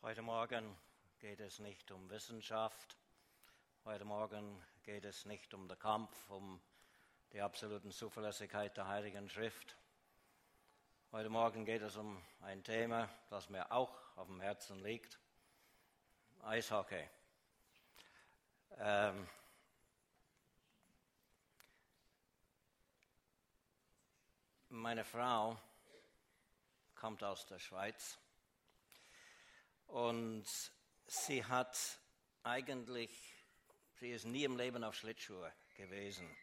Heute Morgen geht es nicht um Wissenschaft. Heute Morgen geht es nicht um den Kampf, um die absolute Zuverlässigkeit der Heiligen Schrift. Heute Morgen geht es um ein Thema, das mir auch auf dem Herzen liegt: Eishockey. Meine Frau kommt aus der Schweiz und sie ist nie im Leben auf Schlittschuhe gewesen.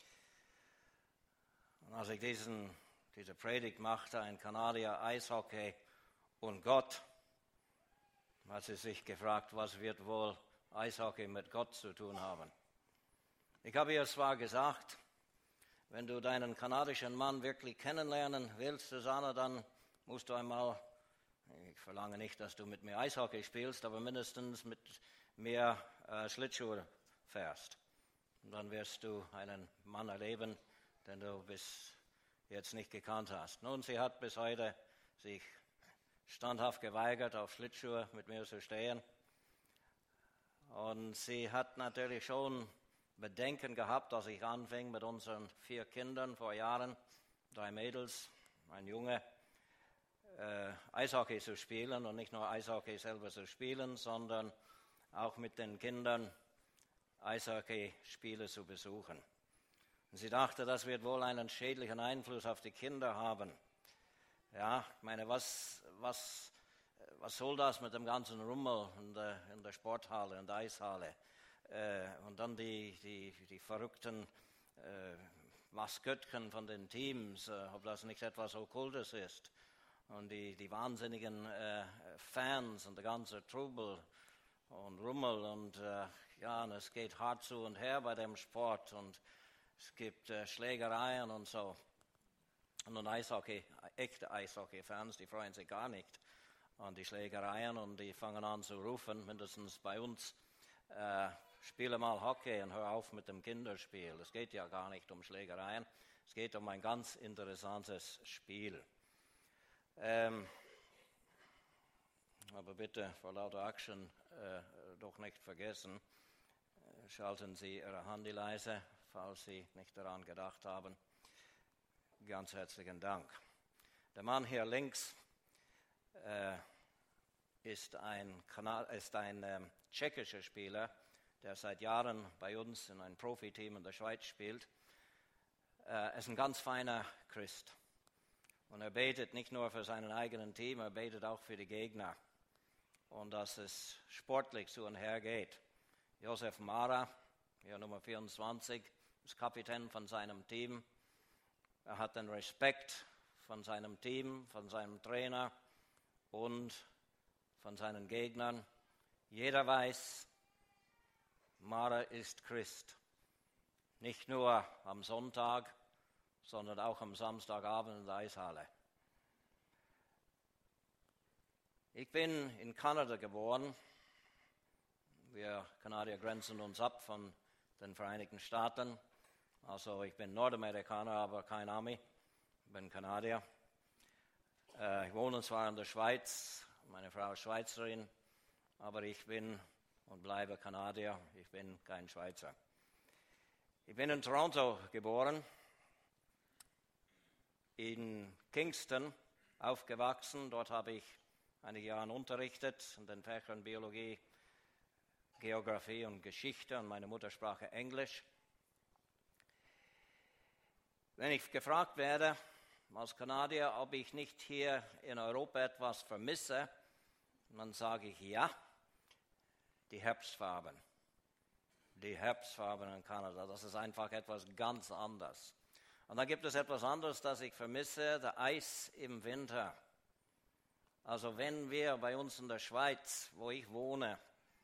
Und als ich diese Predigt machte, ein Kanadier, Eishockey und Gott, hat sie sich gefragt, was wird wohl Eishockey mit Gott zu tun haben. Ich habe ihr zwar gesagt, wenn du deinen kanadischen Mann wirklich kennenlernen willst, Susanne, dann musst du einmal, ich verlange nicht, dass du mit mir Eishockey spielst, aber mindestens mit mir Schlittschuhe fährst. Und dann wirst du einen Mann erleben, den du bis jetzt nicht gekannt hast. Nun, sie hat bis heute sich standhaft geweigert, auf Schlittschuhe mit mir zu stehen. Und sie hat natürlich schon Bedenken gehabt, als ich anfing mit unseren 4 Kindern vor Jahren, 3 Mädels, ein Junge, Eishockey zu spielen und nicht nur Eishockey selber zu spielen, sondern auch mit den Kindern Eishockeyspiele zu besuchen. Und sie dachte, das wird wohl einen schädlichen Einfluss auf die Kinder haben. Ja, ich meine, was soll das mit dem ganzen Rummel in der Sporthalle, in der Eishalle? Und dann die verrückten Maskottchen von den Teams, ob das nicht etwas Okkultes ist. Und die wahnsinnigen Fans und der ganze Trubel und Rummel. Und und es geht hart zu und her bei dem Sport. Und es gibt Schlägereien und so. Und echte Eishockey-Fans, die freuen sich gar nicht an die Schlägereien. Und die fangen an zu rufen, mindestens bei uns, spiele mal Hockey und hör auf mit dem Kinderspiel. Es geht ja gar nicht um Schlägereien, es geht um ein ganz interessantes Spiel. Aber bitte vor lauter Action doch nicht vergessen, schalten Sie Ihre Handy leise, falls Sie nicht daran gedacht haben. Ganz herzlichen Dank. Der Mann hier links ist ein tschechischer Spieler, der seit Jahren bei uns in einem Profiteam in der Schweiz spielt. Er ist ein ganz feiner Christ. Und er betet nicht nur für seinen eigenen Team, er betet auch für die Gegner. Und dass es sportlich zu und her geht. Josef Mara, hier Nummer 24, ist Kapitän von seinem Team. Er hat den Respekt von seinem Team, von seinem Trainer und von seinen Gegnern. Jeder weiß, Mara ist Christ. Nicht nur am Sonntag, sondern auch am Samstagabend in der Eishalle. Ich bin in Kanada geboren. Wir Kanadier grenzen uns ab von den Vereinigten Staaten. Also ich bin Nordamerikaner, aber kein Ami. Ich bin Kanadier. Ich wohne zwar in der Schweiz, meine Frau ist Schweizerin, aber ich bin und bleibe Kanadier. Ich bin kein Schweizer. Ich bin in Toronto geboren, in Kingston aufgewachsen. Dort habe ich einige Jahre unterrichtet in den Fächern Biologie, Geografie und Geschichte und meine Muttersprache Englisch. Wenn ich gefragt werde als Kanadier, ob ich nicht hier in Europa etwas vermisse, dann sage ich ja, die Herbstfarben. Die Herbstfarben in Kanada, das ist einfach etwas ganz anderes. Und dann gibt es etwas anderes, das ich vermisse, der Eis im Winter. Also wenn wir bei uns in der Schweiz, wo ich wohne,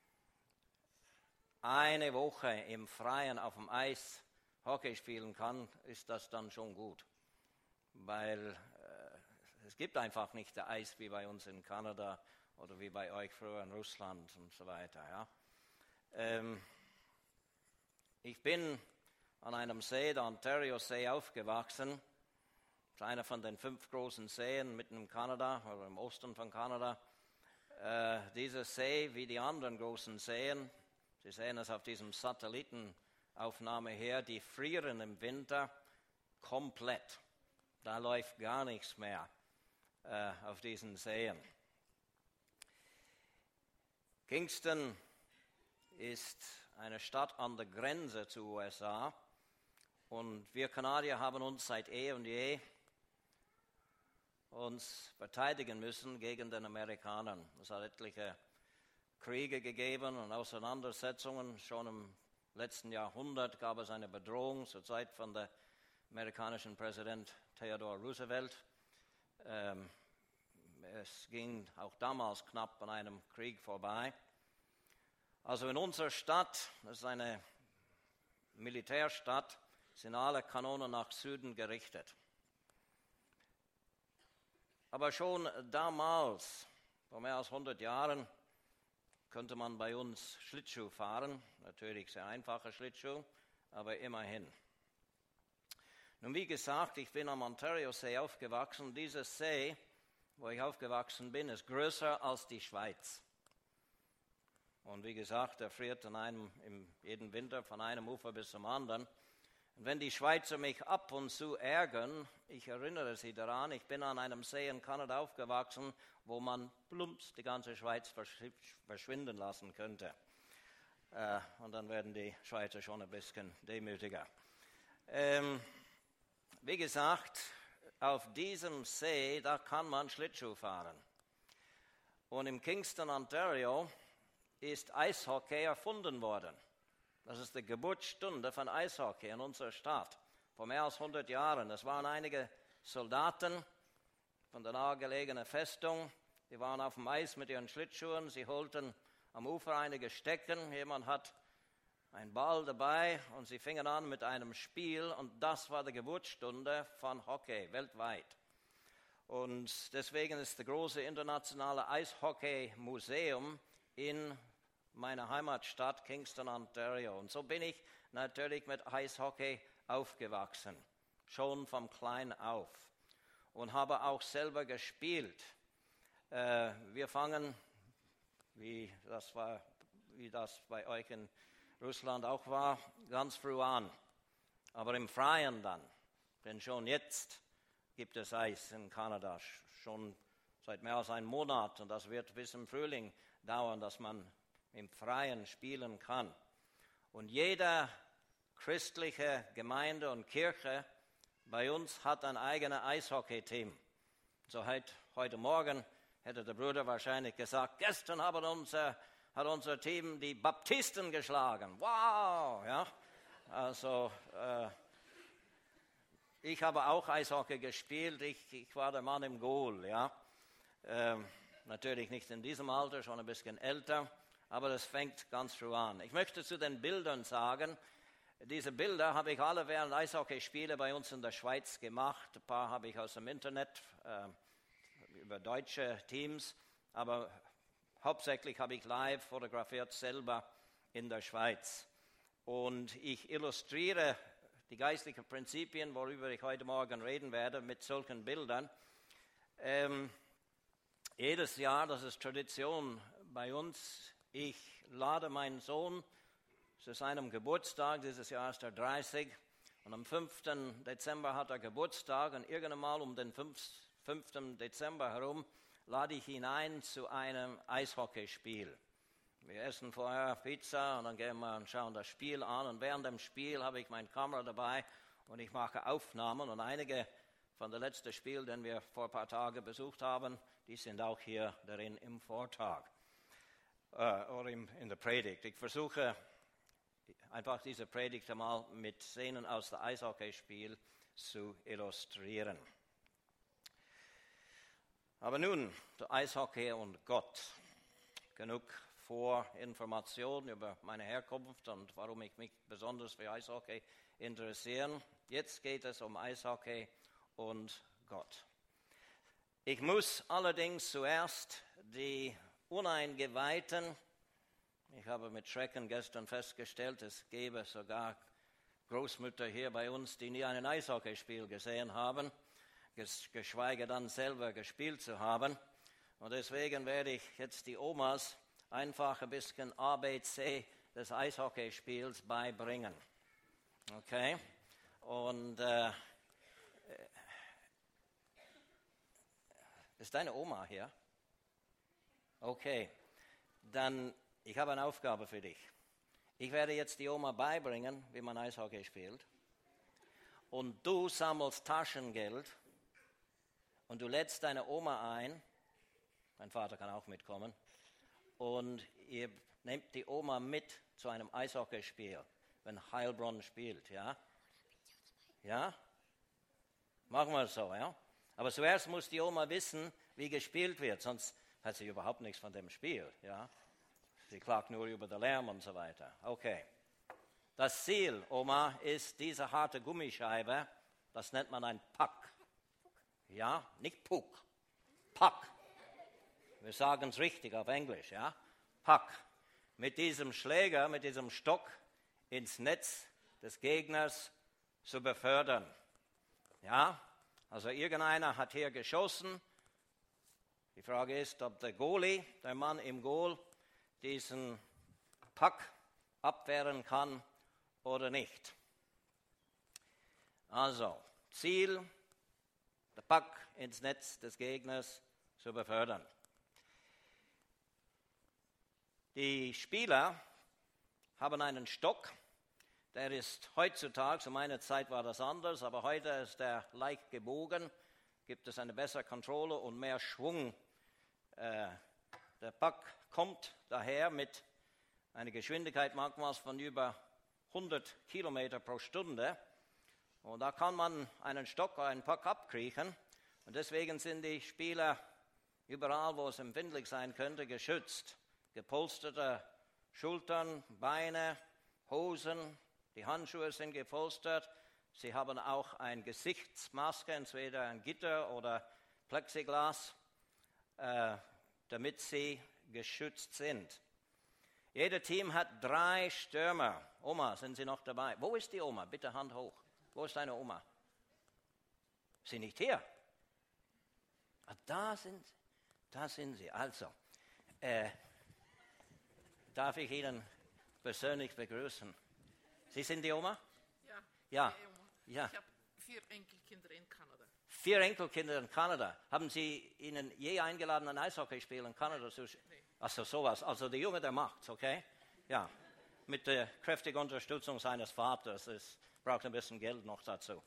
eine Woche im Freien auf dem Eis Hockey spielen kann, ist das dann schon gut. Weil es gibt einfach nicht der Eis wie bei uns in Kanada oder wie bei euch früher in Russland und so weiter. Ja. Ich bin an einem See, der Ontario-See, aufgewachsen. Das ist einer von den 5 großen Seen mitten in Kanada oder im Osten von Kanada. dieser See wie die anderen großen Seen, Sie sehen es auf diesem Satellitenaufnahme her, die frieren im Winter komplett. Da läuft gar nichts mehr auf diesen Seen. Kingston ist eine Stadt an der Grenze zu USA und wir Kanadier haben uns seit eh und je uns verteidigen müssen gegen den Amerikanern. Es hat etliche Kriege gegeben und Auseinandersetzungen. Schon im letzten Jahrhundert gab es eine Bedrohung zur Zeit von der amerikanischen Präsident Theodore Roosevelt. Es ging auch damals knapp an einem Krieg vorbei. Also in unserer Stadt, das ist eine Militärstadt, sind alle Kanonen nach Süden gerichtet. Aber schon damals, vor mehr als 100 Jahren, konnte man bei uns Schlittschuh fahren. Natürlich sehr einfacher Schlittschuh, aber immerhin. Nun, wie gesagt, ich bin am Ontario-See aufgewachsen. Dieser See, wo ich aufgewachsen bin, ist größer als die Schweiz. Und wie gesagt, er friert jeden Winter von einem Ufer bis zum anderen. Und wenn die Schweizer mich ab und zu ärgern, ich erinnere sie daran, ich bin an einem See in Kanada aufgewachsen, wo man plumps die ganze Schweiz verschwinden lassen könnte. Und dann werden die Schweizer schon ein bisschen demütiger. Wie gesagt, auf diesem See, da kann man Schlittschuh fahren. Und im Kingston, Ontario, ist Eishockey erfunden worden. Das ist die Geburtsstunde von Eishockey in unserer Stadt, vor mehr als 100 Jahren. Es waren einige Soldaten von der nahegelegenen Festung, die waren auf dem Eis mit ihren Schlittschuhen, sie holten am Ufer einige Stecken, jemand hat einen Ball dabei und sie fingen an mit einem Spiel und das war die Geburtsstunde von Hockey weltweit. Und deswegen ist das große internationale Eishockey-Museum in meiner Heimatstadt Kingston, Ontario. Und so bin ich natürlich mit Eishockey aufgewachsen, schon vom Klein auf und habe auch selber gespielt. Wir fangen, wie das bei euch in Russland auch war, ganz früh an, aber im Freien dann, denn schon jetzt gibt es Eis in Kanada, schon seit mehr als einem Monat und das wird bis im Frühling dauern, dass man im Freien spielen kann. Und jede christliche Gemeinde und Kirche bei uns hat ein eigenes Eishockey-Team. So heute Morgen hätte der Bruder wahrscheinlich gesagt, gestern hat unser Team die Baptisten geschlagen. Wow! Ja? Also ich habe auch Eishockey gespielt, ich war der Mann im Goal. Ja? Natürlich nicht in diesem Alter, schon ein bisschen älter. Aber das fängt ganz früh an. Ich möchte zu den Bildern sagen, diese Bilder habe ich alle während Eishockeyspiele bei uns in der Schweiz gemacht. Ein paar habe ich aus dem Internet über deutsche Teams, aber hauptsächlich habe ich live fotografiert selber in der Schweiz. Und ich illustriere die geistlichen Prinzipien, worüber ich heute Morgen reden werde, mit solchen Bildern. Jedes Jahr, das ist Tradition bei uns, ich lade meinen Sohn zu seinem Geburtstag, dieses Jahr ist er 30, und am 5. Dezember hat er Geburtstag und irgendwann mal um den 5. Dezember herum lade ich ihn ein zu einem Eishockeyspiel. Wir essen vorher Pizza und dann gehen wir und schauen das Spiel an und während dem Spiel habe ich meine Kamera dabei und ich mache Aufnahmen und einige von dem letzten Spiel, den wir vor ein paar Tagen besucht haben, die sind auch hier darin im Vortrag. Oder in der Predigt. Ich versuche einfach diese Predigt einmal mit Szenen aus dem Eishockeyspiel zu illustrieren. Aber nun, der Eishockey und Gott. Genug Vorinformationen über meine Herkunft und warum ich mich besonders für Eishockey interessiere. Jetzt geht es um Eishockey und Gott. Ich muss allerdings zuerst die Uneingeweihten, ich habe mit Schrecken gestern festgestellt, es gäbe sogar Großmütter hier bei uns, die nie ein Eishockeyspiel gesehen haben, geschweige dann selber gespielt zu haben. Und deswegen werde ich jetzt die Omas einfach ein bisschen ABC des Eishockeyspiels beibringen. Okay? Und ist deine Oma hier? Okay, dann ich habe eine Aufgabe für dich. Ich werde jetzt die Oma beibringen, wie man Eishockey spielt. Und du sammelst Taschengeld und du lädst deine Oma ein. Mein Vater kann auch mitkommen. Und ihr nehmt die Oma mit zu einem Eishockeyspiel, wenn Heilbronn spielt, ja? Ja? Machen wir es so, ja? Aber zuerst muss die Oma wissen, wie gespielt wird, sonst hat sie überhaupt nichts von dem Spiel, ja? Sie klagt nur über den Lärm und so weiter. Okay. Das Ziel, Oma, ist diese harte Gummischeibe, das nennt man ein Puck. Ja, nicht Puck, Puck. Wir sagen es richtig auf Englisch, ja? Puck. Mit diesem Schläger, mit diesem Stock ins Netz des Gegners zu befördern. Ja, also irgendeiner hat hier geschossen. Die Frage ist, ob der Goalie, der Mann im Goal, diesen Puck abwehren kann oder nicht. Also, Ziel, der Puck ins Netz des Gegners zu befördern. Die Spieler haben einen Stock, der ist heutzutage, zu meiner Zeit war das anders, aber heute ist der leicht gebogen, gibt es eine bessere Kontrolle und mehr Schwung. Der Puck kommt daher mit einer Geschwindigkeit manchmal von über 100 Kilometer pro Stunde. Und da kann man einen Stock oder einen Puck abkriechen. Und deswegen sind die Spieler überall, wo es empfindlich sein könnte, geschützt. Gepolsterte Schultern, Beine, Hosen, die Handschuhe sind gepolstert. Sie haben auch eine Gesichtsmaske, entweder ein Gitter oder Plexiglas, damit sie geschützt sind. Jedes Team hat 3 Stürmer. Oma, sind Sie noch dabei? Wo ist die Oma? Bitte Hand hoch. Wo ist deine Oma? Ist sie nicht hier? Ah, da sind sie. Also, darf ich Ihnen persönlich begrüßen? Sie sind die Oma? Ja. Ja. Die Oma. Ja. Ich habe 4 Enkelkinder in Kanada. 4 Enkelkinder in Kanada. Haben Sie Ihnen je eingeladen, ein Eishockeyspiel in Kanada zu spielen? Nee. Achso, sowas. Also der Junge, der macht's, okay? Ja. Mit der kräftigen Unterstützung seines Vaters. Es braucht ein bisschen Geld noch dazu.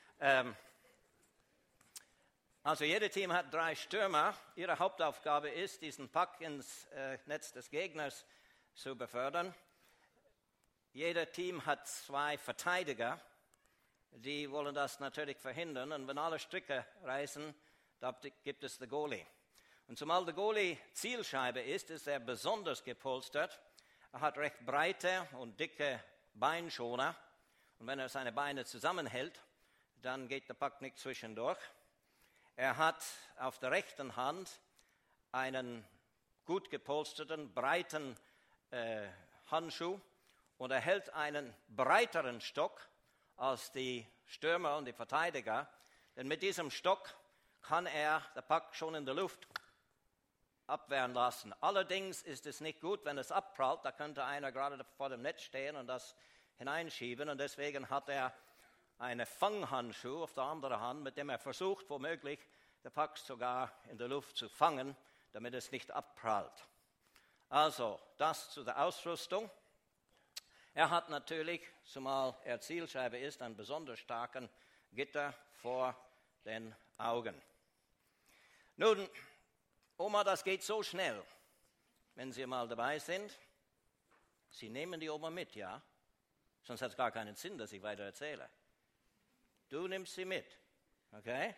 Also jedes Team hat 3 Stürmer. Ihre Hauptaufgabe ist, diesen Puck ins Netz des Gegners zu befördern. Jedes Team hat 2 Verteidiger. Die wollen das natürlich verhindern. Und wenn alle Stricke reißen, da gibt es den Goalie. Und zumal der Goalie Zielscheibe ist er besonders gepolstert. Er hat recht breite und dicke Beinschoner. Und wenn er seine Beine zusammenhält, dann geht der Puck nicht zwischendurch. Er hat auf der rechten Hand einen gut gepolsterten, breiten Handschuh. Und er hält einen breiteren Stock als die Stürmer und die Verteidiger. Denn mit diesem Stock kann er den Puck schon in der Luft abwehren lassen. Allerdings ist es nicht gut, wenn es abprallt. Da könnte einer gerade vor dem Netz stehen und das hineinschieben. Und deswegen hat er einen Fanghandschuh auf der anderen Hand, mit dem er versucht, womöglich den Puck sogar in der Luft zu fangen, damit es nicht abprallt. Also, das zu der Ausrüstung. Er hat natürlich, zumal er Zielscheibe ist, einen besonders starken Gitter vor den Augen. Nun, Oma, das geht so schnell, wenn Sie mal dabei sind. Sie nehmen die Oma mit, ja? Sonst hat es gar keinen Sinn, dass ich weiter erzähle. Du nimmst sie mit, okay?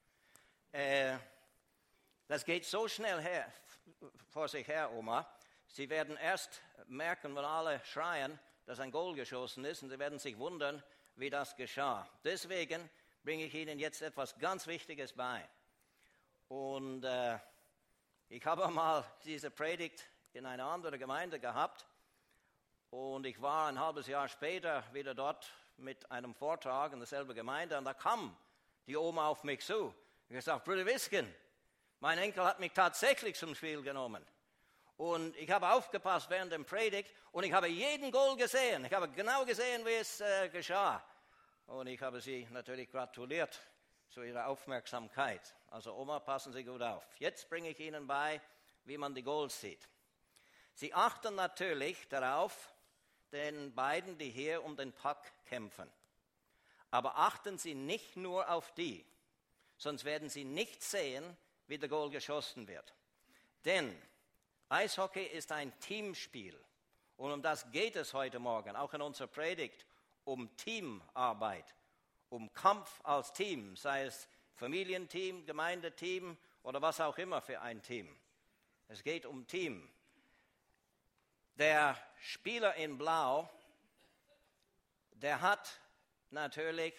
Das geht so schnell vor sich her, Oma. Sie werden erst merken, wenn alle schreien, dass ein Goal geschossen ist, und sie werden sich wundern, wie das geschah. Deswegen bringe ich Ihnen jetzt etwas ganz Wichtiges bei. Und ich habe mal diese Predigt in einer anderen Gemeinde gehabt und ich war ein halbes Jahr später wieder dort mit einem Vortrag in derselben Gemeinde und da kam die Oma auf mich zu. Ich habe gesagt, Bruder Wisken, Mein Enkel hat mich tatsächlich zum Spiel genommen. Und ich habe aufgepasst während der Predigt und ich habe jeden Goal gesehen. Ich habe genau gesehen, wie es geschah. Und ich habe sie natürlich gratuliert zu ihrer Aufmerksamkeit. Also Oma, passen Sie gut auf. Jetzt bringe ich Ihnen bei, wie man die Goals sieht. Sie achten natürlich darauf, den beiden, die hier um den Puck kämpfen. Aber achten Sie nicht nur auf die, sonst werden Sie nicht sehen, wie der Goal geschossen wird. Denn Eishockey ist ein Teamspiel. Und um das geht es heute Morgen, auch in unserer Predigt, um Teamarbeit, um Kampf als Team, sei es Familienteam, Gemeindeteam oder was auch immer für ein Team. Es geht um Team. Der Spieler in Blau, der hat natürlich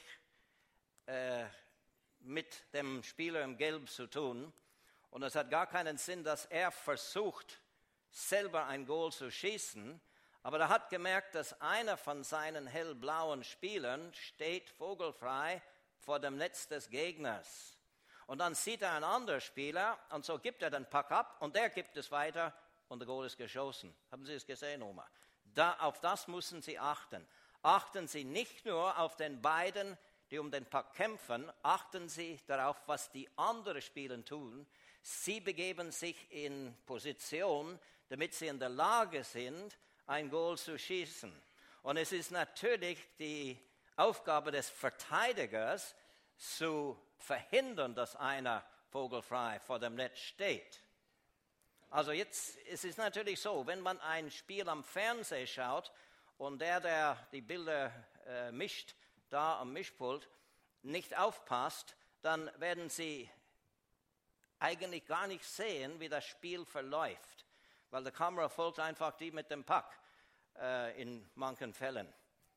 mit dem Spieler im Gelb zu tun. Und es hat gar keinen Sinn, dass er versucht, selber ein Goal zu schießen. Aber er hat gemerkt, dass einer von seinen hellblauen Spielern steht vogelfrei vor dem Netz des Gegners. Und dann sieht er einen anderen Spieler und so gibt er den Puck ab und der gibt es weiter und der Goal ist geschossen. Haben Sie es gesehen, Oma? Auf das müssen Sie achten. Achten Sie nicht nur auf den beiden, die um den Puck kämpfen, achten Sie darauf, was die anderen Spieler tun. Sie begeben sich in Position, damit sie in der Lage sind, ein Goal zu schießen. Und es ist natürlich die Aufgabe des Verteidigers, zu verhindern, dass einer vogelfrei vor dem Netz steht. Also jetzt es ist natürlich so, wenn man ein Spiel am Fernsehen schaut und der die Bilder mischt, da am Mischpult, nicht aufpasst, dann werden Sie eigentlich gar nicht sehen, wie das Spiel verläuft, weil die Kamera folgt einfach die mit dem Puck in manchen Fällen.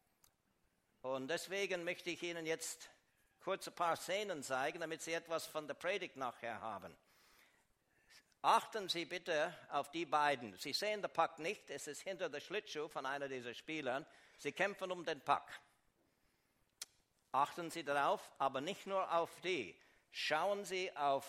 Und deswegen möchte ich Ihnen jetzt kurz ein paar Szenen zeigen, damit Sie etwas von der Predigt nachher haben. Achten Sie bitte auf die beiden. Sie sehen den Puck nicht, es ist hinter der Schlittschuh von einer dieser Spielern. Sie kämpfen um den Puck. Achten Sie darauf, aber nicht nur auf die. Schauen Sie auf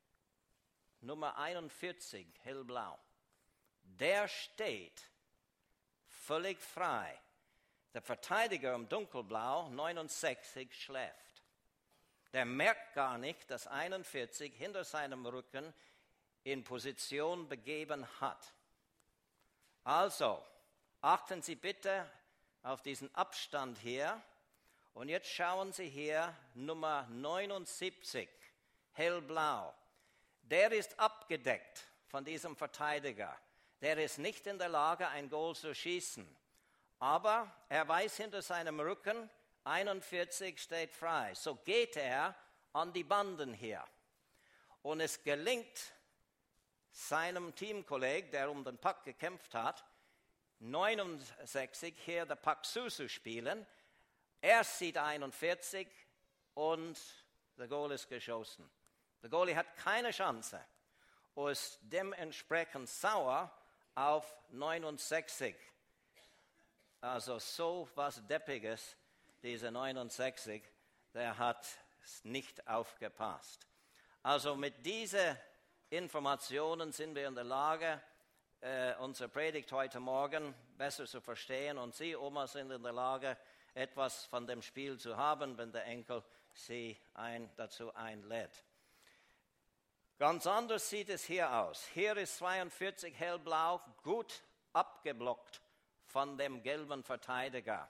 Nummer 41, hellblau. Der steht völlig frei. Der Verteidiger im dunkelblau, 69, schläft. Der merkt gar nicht, dass 41 hinter seinem Rücken in Position begeben hat. Also, achten Sie bitte auf diesen Abstand hier. Und jetzt schauen Sie hier, Nummer 79, hellblau. Der ist abgedeckt von diesem Verteidiger. Der ist nicht in der Lage, ein Goal zu schießen. Aber er weiß hinter seinem Rücken, 41 steht frei. So geht er an die Banden hier. Und es gelingt seinem Teamkollegen, der um den Puck gekämpft hat, 69 hier den Puck zuzuspielen. Er sieht 41 und der Goal ist geschossen. Der Goalie hat keine Chance und ist dementsprechend sauer auf 69. Also so was Deppiges, dieser 69, der hat nicht aufgepasst. Also mit diesen Informationen sind wir in der Lage, unsere Predigt heute Morgen besser zu verstehen. Und Sie, Oma, sind in der Lage, etwas von dem Spiel zu haben, wenn der Enkel Sie dazu einlädt. Ganz anders sieht es hier aus. Hier ist 42 hellblau, gut abgeblockt von dem gelben Verteidiger.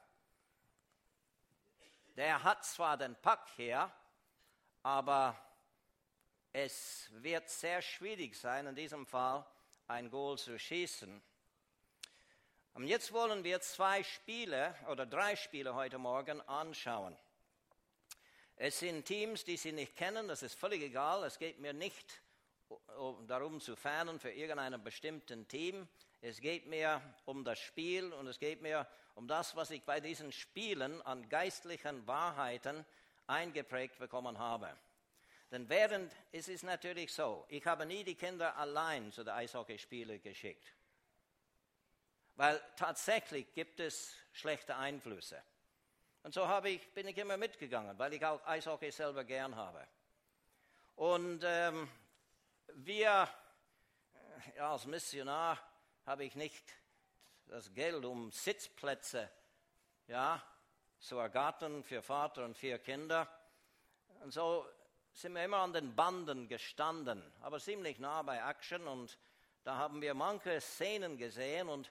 Der hat zwar den Puck hier, aber es wird sehr schwierig sein, in diesem Fall ein Goal zu schießen. Und jetzt wollen wir 2 Spiele oder 3 Spiele heute Morgen anschauen. Es sind Teams, die Sie nicht kennen, das ist völlig egal. Es geht mir nicht darum zu fanen für irgendeinen bestimmten Team. Es geht mir um das Spiel und es geht mir um das, was ich bei diesen Spielen an geistlichen Wahrheiten eingeprägt bekommen habe. Denn es ist natürlich so, ich habe nie die Kinder allein zu den Eishockeyspielen geschickt. Weil tatsächlich gibt es schlechte Einflüsse. Und so bin ich immer mitgegangen, weil ich auch Eishockey selber gern habe. Und als Missionar habe ich nicht das Geld, um Sitzplätze zu ergattern für Vater und 4 Kinder. Und so sind wir immer an den Banden gestanden, aber ziemlich nah bei Action. Und da haben wir manche Szenen gesehen. Und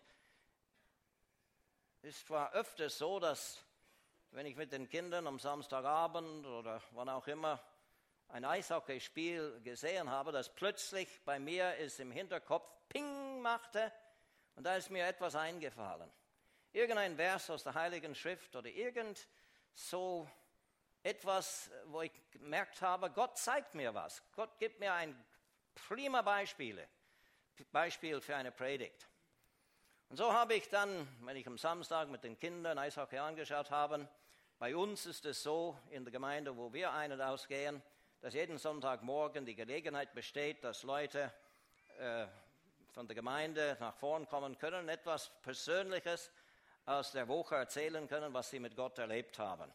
es war öfters so, dass wenn ich mit den Kindern am Samstagabend oder wann auch immer ein Eishockeyspiel gesehen habe, dass plötzlich bei mir es im Hinterkopf Ping machte und da ist mir etwas eingefallen. Irgendein Vers aus der Heiligen Schrift oder irgend so etwas, wo ich gemerkt habe, Gott zeigt mir was. Gott gibt mir ein prima Beispiel für eine Predigt. Und so habe ich dann, wenn ich am Samstag mit den Kindern Eishockey angeschaut habe, bei uns ist es so in der Gemeinde, wo wir ein- und ausgehen, dass jeden Sonntagmorgen die Gelegenheit besteht, dass Leute von der Gemeinde nach vorn kommen können, etwas Persönliches aus der Woche erzählen können, was sie mit Gott erlebt haben.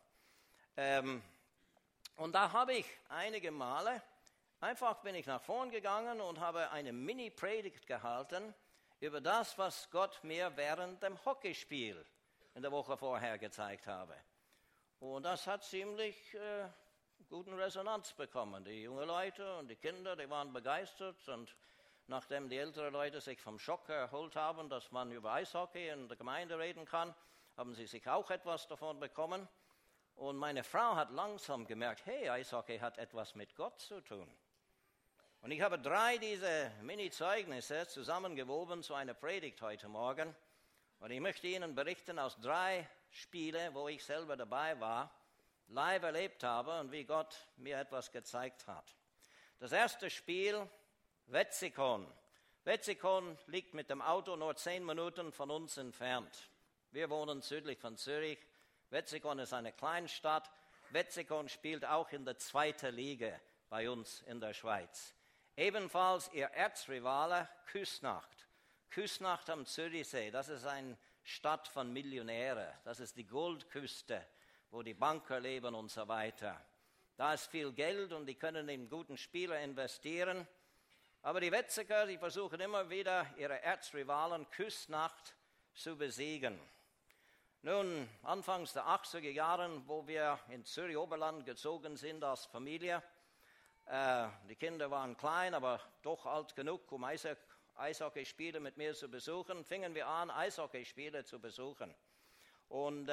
Und da habe ich einige Male, bin ich nach vorn gegangen und habe eine Mini-Predigt gehalten über das, was Gott mir während dem Hockeyspiel in der Woche vorher gezeigt habe. Und das hat ziemlich guten Resonanz bekommen. Die jungen Leute und die Kinder, die waren begeistert. Und nachdem die älteren Leute sich vom Schock erholt haben, dass man über Eishockey in der Gemeinde reden kann, haben sie sich auch etwas davon bekommen. Und meine Frau hat langsam gemerkt, hey, Eishockey hat etwas mit Gott zu tun. Und ich habe 3 diese Mini-Zeugnisse zusammengewoben zu einer Predigt heute Morgen. Und ich möchte Ihnen berichten aus 3 Spiele, wo ich selber dabei war, live erlebt habe und wie Gott mir etwas gezeigt hat. Das erste Spiel, Wetzikon. Wetzikon liegt mit dem Auto nur 10 Minuten von uns entfernt. Wir wohnen südlich von Zürich. Wetzikon ist eine Kleinstadt. Wetzikon spielt auch in der 2. Liga bei uns in der Schweiz. Ebenfalls ihr Erzrivale Küsnacht. Küsnacht am Zürichsee, das ist eine Stadt von Millionären. Das ist die Goldküste, wo die Banker leben und so weiter. Da ist viel Geld und die können in guten Spieler investieren. Aber die Wetziger, die versuchen immer wieder, ihre Erzrivalen Küsnacht zu besiegen. Nun, anfangs der 80er Jahre, wo wir in Zürich-Oberland gezogen sind als Familie, die Kinder waren klein, aber doch alt genug, um Eishockeyspiele mit mir zu besuchen, fingen wir an, Eishockeyspiele zu besuchen. Und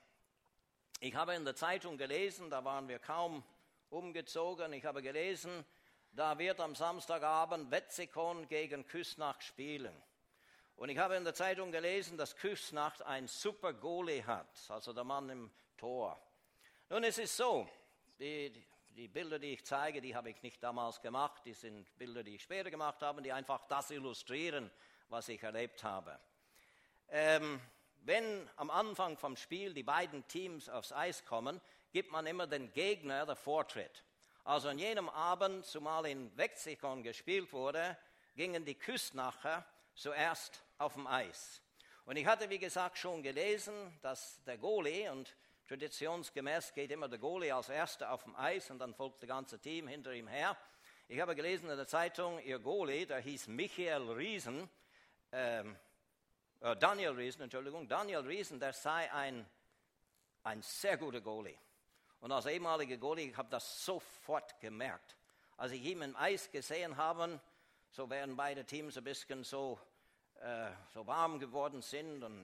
ich habe in der Zeitung gelesen, da waren wir kaum umgezogen, ich habe gelesen, da wird am Samstagabend Wetzikon gegen Küsnacht spielen. Und ich habe in der Zeitung gelesen, dass Küsnacht ein super Goalie hat, also der Mann im Tor. Nun, es ist so, die Bilder, die ich zeige, die habe ich nicht damals gemacht, die sind Bilder, die ich später gemacht habe, die einfach das illustrieren, was ich erlebt habe. Wenn am Anfang vom Spiel die beiden Teams aufs Eis kommen, gibt man immer den Gegner den Vortritt. Also an jenem Abend, zumal in Wetzikon gespielt wurde, gingen die Küsnacher zuerst auf dem Eis. Und ich hatte, wie gesagt, schon gelesen, dass der Goalie, und traditionsgemäß geht immer der Goalie als Erster auf dem Eis und dann folgt das ganze Team hinter ihm her. Ich habe gelesen in der Zeitung, ihr Goalie, der hieß Daniel Riesen, der sei ein sehr guter Goalie. Und als ehemaliger Goalie, ich habe das sofort gemerkt. Als ich ihn im Eis gesehen habe, so während beide Teams ein bisschen so warm geworden sind und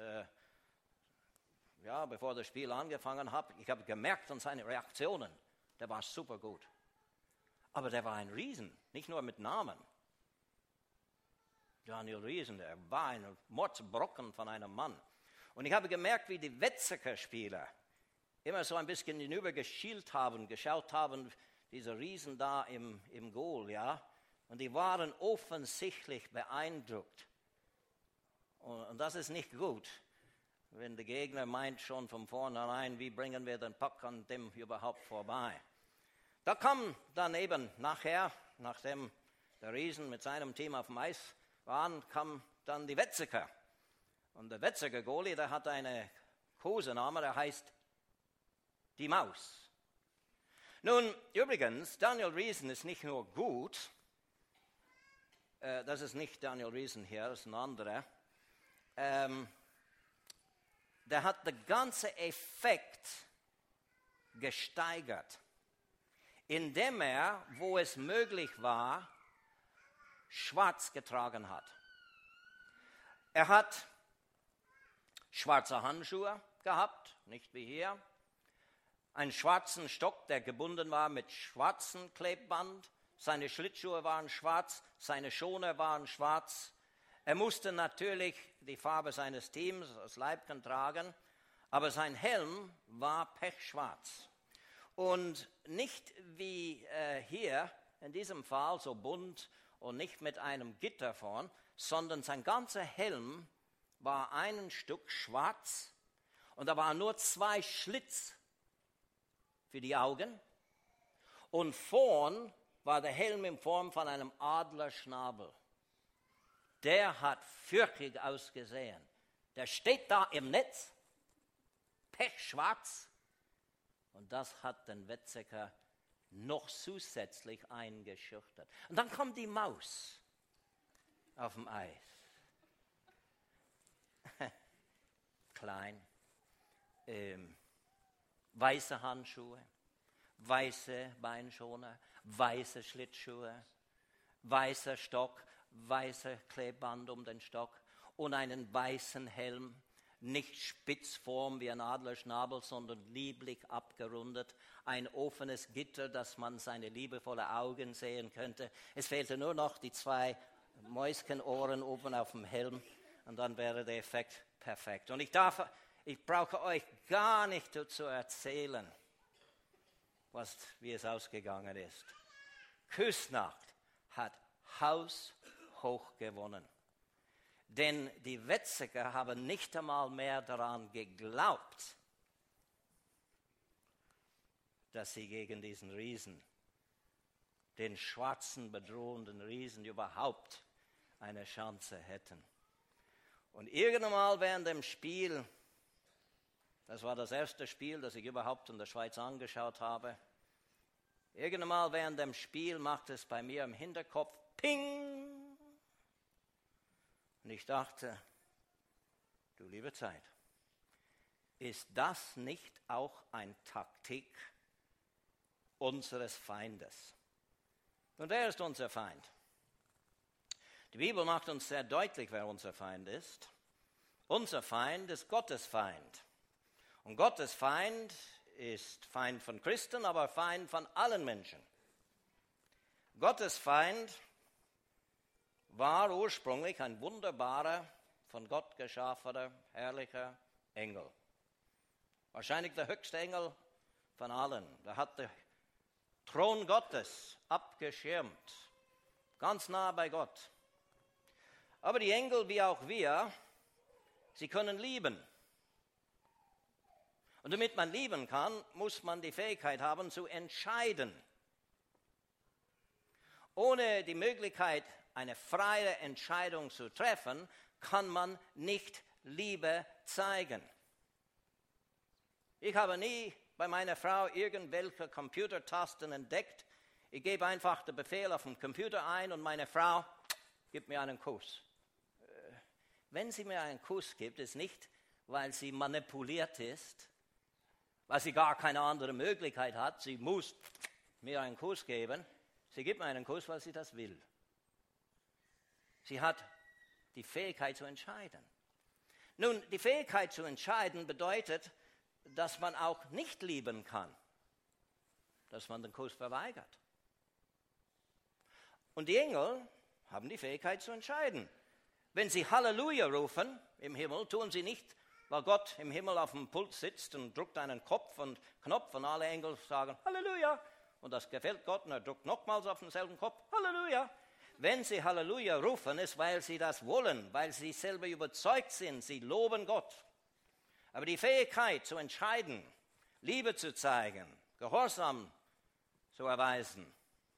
bevor das Spiel angefangen hat, ich habe gemerkt an seinen Reaktionen, der war super gut. Aber der war ein Riesen, nicht nur mit Namen. Daniel Riesen, der war ein Mordsbrocken von einem Mann. Und ich habe gemerkt, wie die Wetziger Spieler immer so ein bisschen hinüber geschaut haben, diese Riesen da im Goal, ja. Und die waren offensichtlich beeindruckt. Und das ist nicht gut, wenn der Gegner meint schon von vornherein, wie bringen wir den Puck an dem überhaupt vorbei. Da kam dann eben nachher, nachdem der Riesen mit seinem Team auf dem Eis waren, kam dann die Wetziger. Und der Wetziger Goalie, der hat einen Kosename, der heißt die Maus. Nun, übrigens, Daniel Riesen ist nicht nur gut, das ist nicht Daniel Riesen hier, das ist ein anderer, der hat den ganzen Effekt gesteigert, indem er, wo es möglich war, schwarz getragen hat. Er hat schwarze Handschuhe gehabt, nicht wie hier, einen schwarzen Stock, der gebunden war mit schwarzem Klebband, seine Schlittschuhe waren schwarz, seine Schoner waren schwarz. Er musste natürlich die Farbe seines Teams, das Leibchen, tragen, aber sein Helm war pechschwarz. Und nicht wie hier, in diesem Fall so bunt und nicht mit einem Gitter vorn, sondern sein ganzer Helm war ein Stück schwarz und da waren nur 2 Schlitz für die Augen und vorn war der Helm in Form von einem Adlerschnabel. Der hat fürchterlich ausgesehen. Der steht da im Netz, pechschwarz, und das hat den Weizsäcker noch zusätzlich eingeschüchtert. Und dann kommt die Maus auf dem Eis. Klein, weiße Handschuhe, weiße Beinschoner, weiße Schlittschuhe, weißer Stock, weißer Klebband um den Stock und einen weißen Helm, nicht Spitzform wie ein Adlerschnabel, sondern lieblich abgerundet, ein offenes Gitter, dass man seine liebevollen Augen sehen könnte. Es fehlte nur noch die 2 Mäuskenohren oben auf dem Helm und dann wäre der Effekt perfekt. Und ich brauche euch gar nicht zu erzählen, wie es ausgegangen ist. Küsnacht hat haushoch gewonnen. Denn die Weizsäcker haben nicht einmal mehr daran geglaubt, dass sie gegen diesen Riesen, den schwarzen, bedrohenden Riesen, überhaupt eine Chance hätten. Und irgendwann mal während dem Spiel, das war das erste Spiel, das ich überhaupt in der Schweiz angeschaut habe, irgendwann mal während dem Spiel macht es bei mir im Hinterkopf Ping. Und ich dachte, du liebe Zeit, ist das nicht auch eine Taktik unseres Feindes? Und wer ist unser Feind? Die Bibel macht uns sehr deutlich, wer unser Feind ist. Unser Feind ist Gottes Feind. Und Gottes Feind ist Feind von Christen, aber Feind von allen Menschen. Gottes Feind war ursprünglich ein wunderbarer, von Gott geschaffener, herrlicher Engel. Wahrscheinlich der höchste Engel von allen. Der hat den Thron Gottes abgeschirmt, ganz nah bei Gott. Aber die Engel, wie auch wir, sie können lieben. Und damit man lieben kann, muss man die Fähigkeit haben, zu entscheiden. Ohne die Möglichkeit, eine freie Entscheidung zu treffen, kann man nicht Liebe zeigen. Ich habe nie bei meiner Frau irgendwelche Computertasten entdeckt. Ich gebe einfach den Befehl auf dem Computer ein und meine Frau gibt mir einen Kuss. Wenn sie mir einen Kuss gibt, ist nicht, weil sie manipuliert ist, weil sie gar keine andere Möglichkeit hat. Sie muss mir einen Kuss geben. Sie gibt mir einen Kuss, weil sie das will. Sie hat die Fähigkeit zu entscheiden. Nun, die Fähigkeit zu entscheiden bedeutet, dass man auch nicht lieben kann, dass man den Kuss verweigert. Und die Engel haben die Fähigkeit zu entscheiden. Wenn sie Halleluja rufen im Himmel, tun sie nicht, weil Gott im Himmel auf dem Pult sitzt und drückt einen Knopf und alle Engel sagen Halleluja. Und das gefällt Gott und er drückt nochmals auf denselben Knopf Halleluja. Wenn sie Halleluja rufen, ist, weil sie das wollen, weil sie selber überzeugt sind, sie loben Gott. Aber die Fähigkeit zu entscheiden, Liebe zu zeigen, Gehorsam zu erweisen,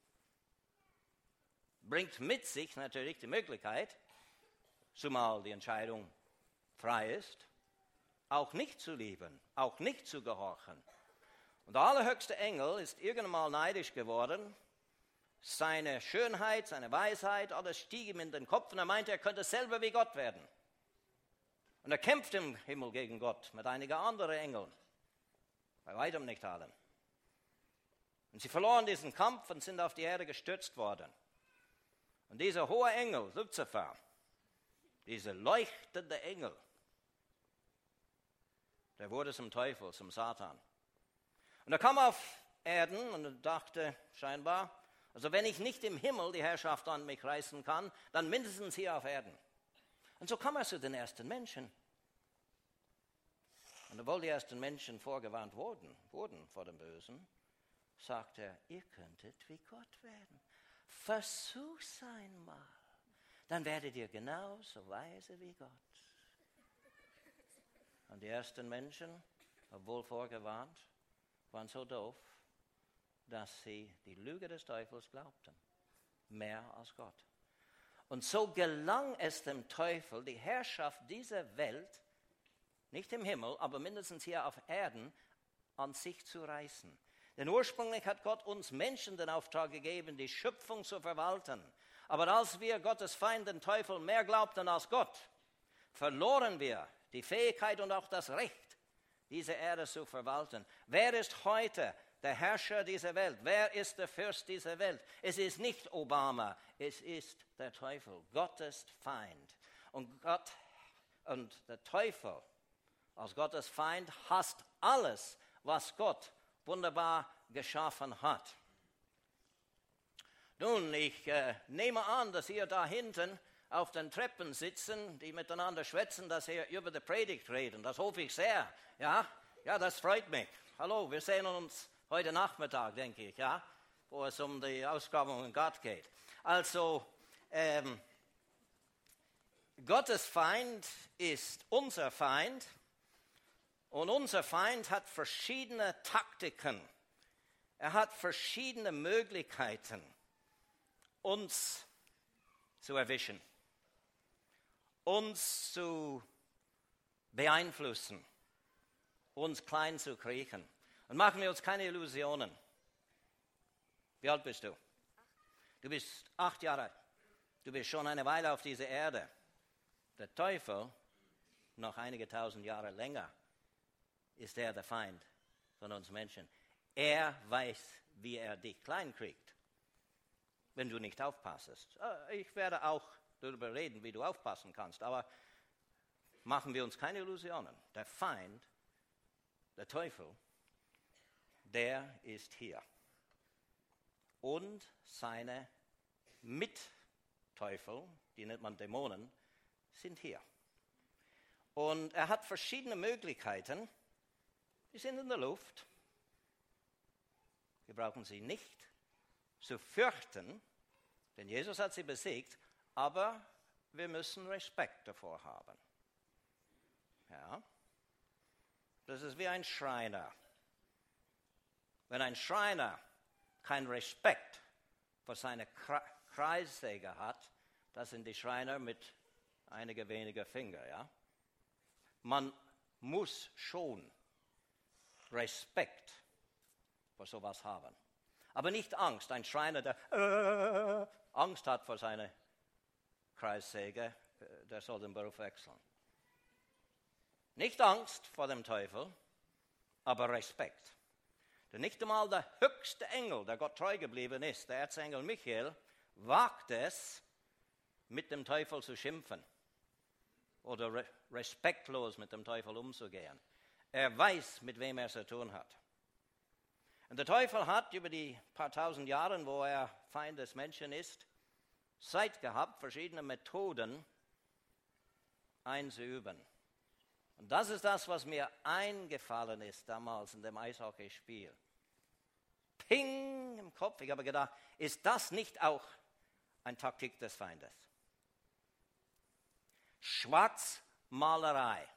bringt mit sich natürlich die Möglichkeit, zumal die Entscheidung frei ist, auch nicht zu lieben, auch nicht zu gehorchen. Und der allerhöchste Engel ist irgendwann mal neidisch geworden, seine Schönheit, seine Weisheit, alles stieg ihm in den Kopf und er meinte, er könnte selber wie Gott werden. Und er kämpft im Himmel gegen Gott mit einigen anderen Engeln, bei weitem nicht allen. Und sie verloren diesen Kampf und sind auf die Erde gestürzt worden. Und dieser hohe Engel, Luzifer, dieser leuchtende Engel, der wurde zum Teufel, zum Satan. Und er kam auf Erden und er dachte scheinbar, also wenn ich nicht im Himmel die Herrschaft an mich reißen kann, dann mindestens hier auf Erden. Und so kam er zu den ersten Menschen. Und obwohl die ersten Menschen vorgewarnt wurden vor dem Bösen, sagt er, ihr könntet wie Gott werden. Versuch's einmal, dann werdet ihr genauso weise wie Gott. Und die ersten Menschen, obwohl vorgewarnt, waren so doof, dass sie die Lüge des Teufels glaubten, mehr als Gott. Und so gelang es dem Teufel, die Herrschaft dieser Welt, nicht im Himmel, aber mindestens hier auf Erden, an sich zu reißen. Denn ursprünglich hat Gott uns Menschen den Auftrag gegeben, die Schöpfung zu verwalten. Aber als wir Gottes Feind, den Teufel, mehr glaubten als Gott, verloren wir die Fähigkeit und auch das Recht, diese Erde zu verwalten. Wer ist heute der Herrscher dieser Welt? Wer ist der Fürst dieser Welt? Es ist nicht Obama, es ist der Teufel, Gottes Feind. Und der Teufel als Gottes Feind hasst alles, was Gott wunderbar geschaffen hat. Nun, ich nehme an, dass ihr da hinten auf den Treppen sitzen, die miteinander schwätzen, dass ihr über die Predigt reden. Das hoffe ich sehr. Ja, das freut mich. Hallo, wir sehen uns heute Nachmittag, denke ich, ja, wo es um die Ausgrabung in Gott geht. Also, Gottes Feind ist unser Feind. Und unser Feind hat verschiedene Taktiken. Er hat verschiedene Möglichkeiten, uns zu erwischen, uns zu beeinflussen, uns klein zu kriechen. Und machen wir uns keine Illusionen. Wie alt bist du? Du bist 8 Jahre alt. Du bist schon eine Weile auf dieser Erde. Der Teufel, noch einige tausend Jahre länger, ist er der Feind von uns Menschen. Er weiß, wie er dich klein kriegt, wenn du nicht aufpassest. Ich werde auch darüber reden, wie du aufpassen kannst, aber machen wir uns keine Illusionen. Der Feind, der Teufel, der ist hier. Und seine Mitteufel, die nennt man Dämonen, sind hier. Und er hat verschiedene Möglichkeiten. Die sind in der Luft. Wir brauchen sie nicht zu fürchten, denn Jesus hat sie besiegt, aber wir müssen Respekt davor haben. Ja? Das ist wie ein Schreiner. Wenn ein Schreiner keinen Respekt vor seiner Kreissäge hat, das sind die Schreiner mit einigen weniger Finger. Ja? Man muss schon Respekt vor sowas haben. Aber nicht Angst. Ein Schreiner, der Angst hat vor seiner Kreissäge, der soll den Beruf wechseln. Nicht Angst vor dem Teufel, aber Respekt. Denn nicht einmal der höchste Engel, der Gott treu geblieben ist, der Erzengel Michael, wagt es, mit dem Teufel zu schimpfen oder respektlos mit dem Teufel umzugehen. Er weiß, mit wem er zu tun hat. Und der Teufel hat über die paar tausend Jahre, wo er Feind des Menschen ist, Zeit gehabt, verschiedene Methoden einzuüben. Und das ist das, was mir eingefallen ist damals in dem Eishockeyspiel. Ping im Kopf. Ich habe gedacht, ist das nicht auch eine Taktik des Feindes? Schwarzmalerei.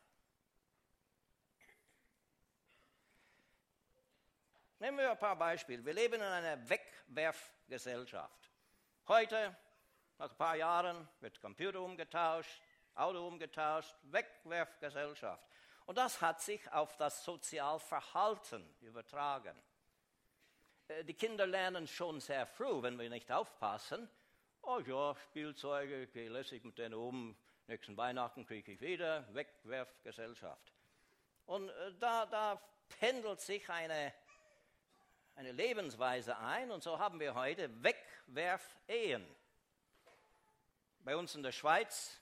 Nehmen wir ein paar Beispiele. Wir leben in einer Wegwerfgesellschaft. Heute, nach ein paar Jahren, wird Computer umgetauscht, Auto umgetauscht, Wegwerfgesellschaft. Und das hat sich auf das Sozialverhalten übertragen. Die Kinder lernen schon sehr früh, wenn wir nicht aufpassen. Oh ja, Spielzeuge, gehe lässig mit denen um, nächsten Weihnachten kriege ich wieder, Wegwerfgesellschaft. Und da pendelt sich eine Lebensweise ein und so haben wir heute Wegwerfehen. Bei uns in der Schweiz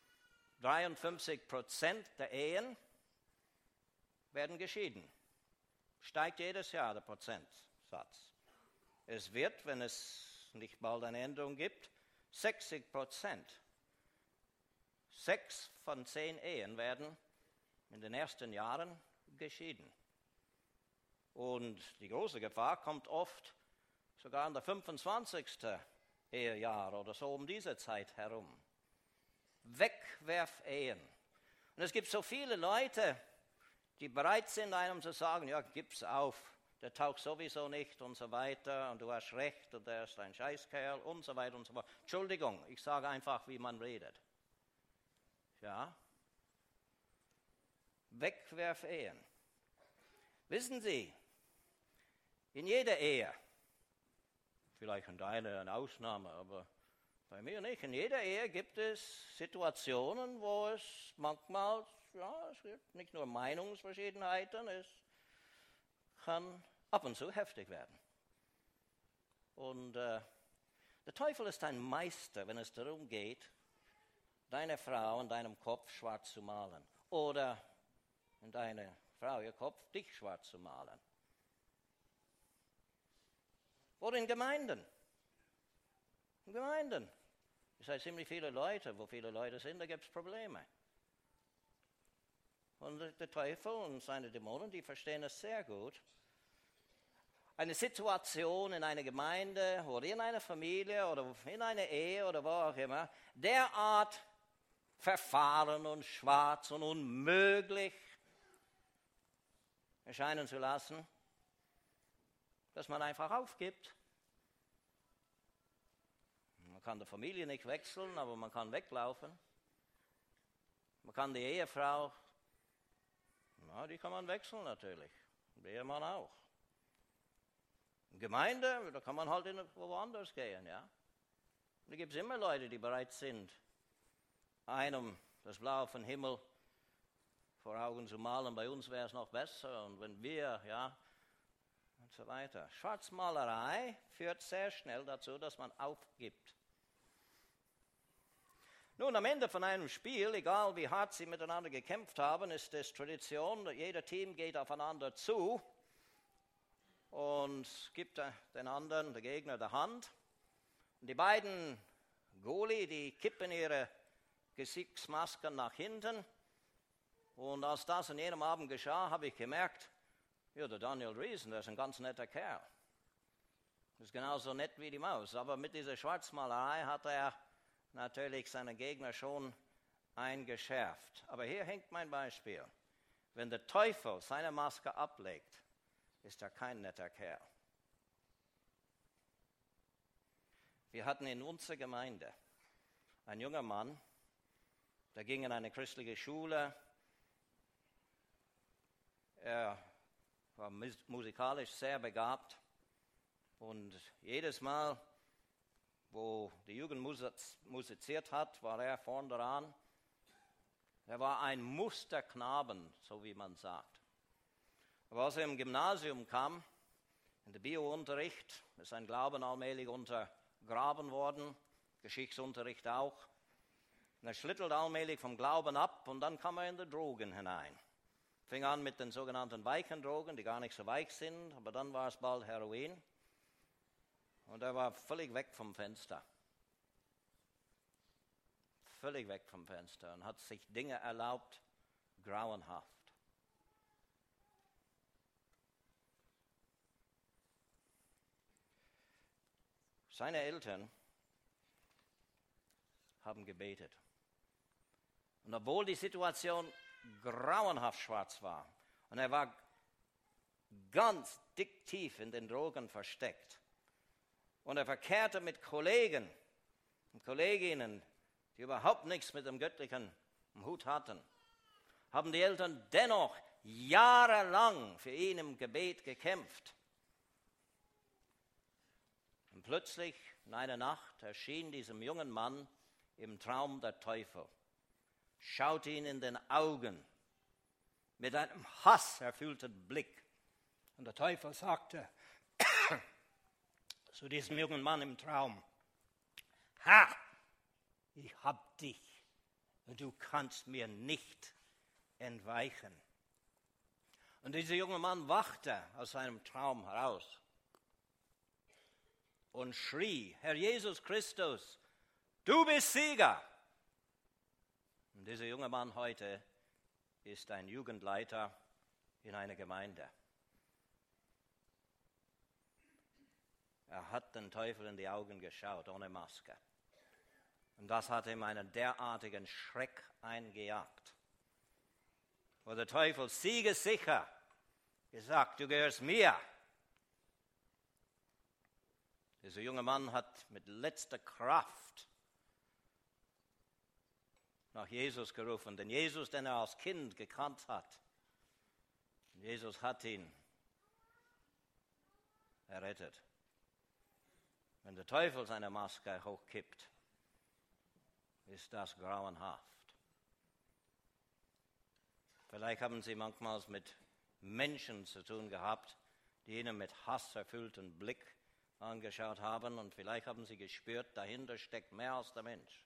53% der Ehen werden geschieden. Steigt jedes Jahr der Prozentsatz. Es wird, wenn es nicht bald eine Änderung gibt, 60%. 6 von 10 Ehen werden in den ersten Jahren geschieden. Und die große Gefahr kommt oft sogar an der 25. Ehejahr oder so um diese Zeit herum. Wegwerfehen. Und es gibt so viele Leute, die bereit sind, einem zu sagen, ja, gib's auf, der taugt sowieso nicht und so weiter und du hast recht und der ist ein Scheißkerl und so weiter und so fort. Entschuldigung, ich sage einfach, wie man redet. Ja? Wegwerfehen. Wissen Sie, in jeder Ehe, vielleicht in deiner eine Ausnahme, aber bei mir nicht, in jeder Ehe gibt es Situationen, wo es manchmal, ja, es gibt nicht nur Meinungsverschiedenheiten, es kann ab und zu heftig werden. Und der Teufel ist ein Meister, wenn es darum geht, deine Frau in deinem Kopf schwarz zu malen oder in deine Frau, ihr Kopf, dich schwarz zu malen. Oder in Gemeinden. In Gemeinden. Es sind ziemlich viele Leute, wo viele Leute sind, da gibt es Probleme. Und der Teufel und seine Dämonen, die verstehen es sehr gut. Eine Situation in einer Gemeinde oder in einer Familie oder in einer Ehe oder wo auch immer, derart verfahren und schwarz und unmöglich erscheinen zu lassen, dass man einfach aufgibt. Man kann die Familie nicht wechseln, aber man kann weglaufen. Man kann die Ehefrau, na, die kann man wechseln natürlich. Der Ehemann auch. In Gemeinde, da kann man halt woanders gehen, ja. Und da gibt es immer Leute, die bereit sind, einem das Blaue vom Himmel vor Augen zu malen. Bei uns wäre es noch besser und wenn wir, ja, und so weiter. Schwarzmalerei führt sehr schnell dazu, dass man aufgibt. Nun, am Ende von einem Spiel, egal wie hart sie miteinander gekämpft haben, ist es Tradition, jeder Team geht aufeinander zu und gibt den anderen, der Gegner, die Hand. Und die beiden Goalie, die kippen ihre Gesichtsmasken nach hinten. Und als das an jenem Abend geschah, habe ich gemerkt, ja, der Daniel Riesen, der ist ein ganz netter Kerl. Ist genauso nett wie die Maus. Aber mit dieser Schwarzmalerei hat er natürlich seinen Gegner schon eingeschärft. Aber hier hängt mein Beispiel. Wenn der Teufel seine Maske ablegt, ist er kein netter Kerl. Wir hatten in unserer Gemeinde einen jungen Mann, der ging in eine christliche Schule. Er war musikalisch sehr begabt und jedes Mal, wo die Jugend musiziert hat, war er vorn dran. Er war ein Musterknaben, so wie man sagt. Aber als er im Gymnasium kam, in den Biounterricht, ist sein Glauben allmählich untergraben worden, Geschichtsunterricht auch. Und er schlittelt allmählich vom Glauben ab und dann kam er in die Drogen hinein. Fing an mit den sogenannten weichen Drogen, die gar nicht so weich sind, aber dann war es bald Heroin. Und er war völlig weg vom Fenster. Völlig weg vom Fenster und hat sich Dinge erlaubt, grauenhaft. Seine Eltern haben gebetet. Und obwohl die Situation grauenhaft schwarz war und er war ganz dick tief in den Drogen versteckt und er verkehrte mit Kollegen und Kolleginnen, die überhaupt nichts mit dem Göttlichen im Hut hatten, haben die Eltern dennoch jahrelang für ihn im Gebet gekämpft. Und plötzlich, in einer Nacht, erschien diesem jungen Mann im Traum der Teufel, schaute ihn in den Augen mit einem hasserfüllten Blick. Und der Teufel sagte zu diesem jungen Mann im Traum: Ha, ich hab dich und du kannst mir nicht entweichen. Und dieser junge Mann wachte aus seinem Traum heraus und schrie: Herr Jesus Christus, du bist Sieger. Und dieser junge Mann heute ist ein Jugendleiter in einer Gemeinde. Er hat den Teufel in die Augen geschaut, ohne Maske. Und das hat ihm einen derartigen Schreck eingejagt, wo der Teufel siegessicher gesagt: Du gehörst mir. Dieser junge Mann hat mit letzter Kraft nach Jesus gerufen, den Jesus, den er als Kind gekannt hat. Und Jesus hat ihn errettet. Wenn der Teufel seine Maske hochkippt, ist das grauenhaft. Vielleicht haben Sie manchmal mit Menschen zu tun gehabt, die Ihnen mit hasserfüllten Blick angeschaut haben, und vielleicht haben Sie gespürt, dahinter steckt mehr als der Mensch.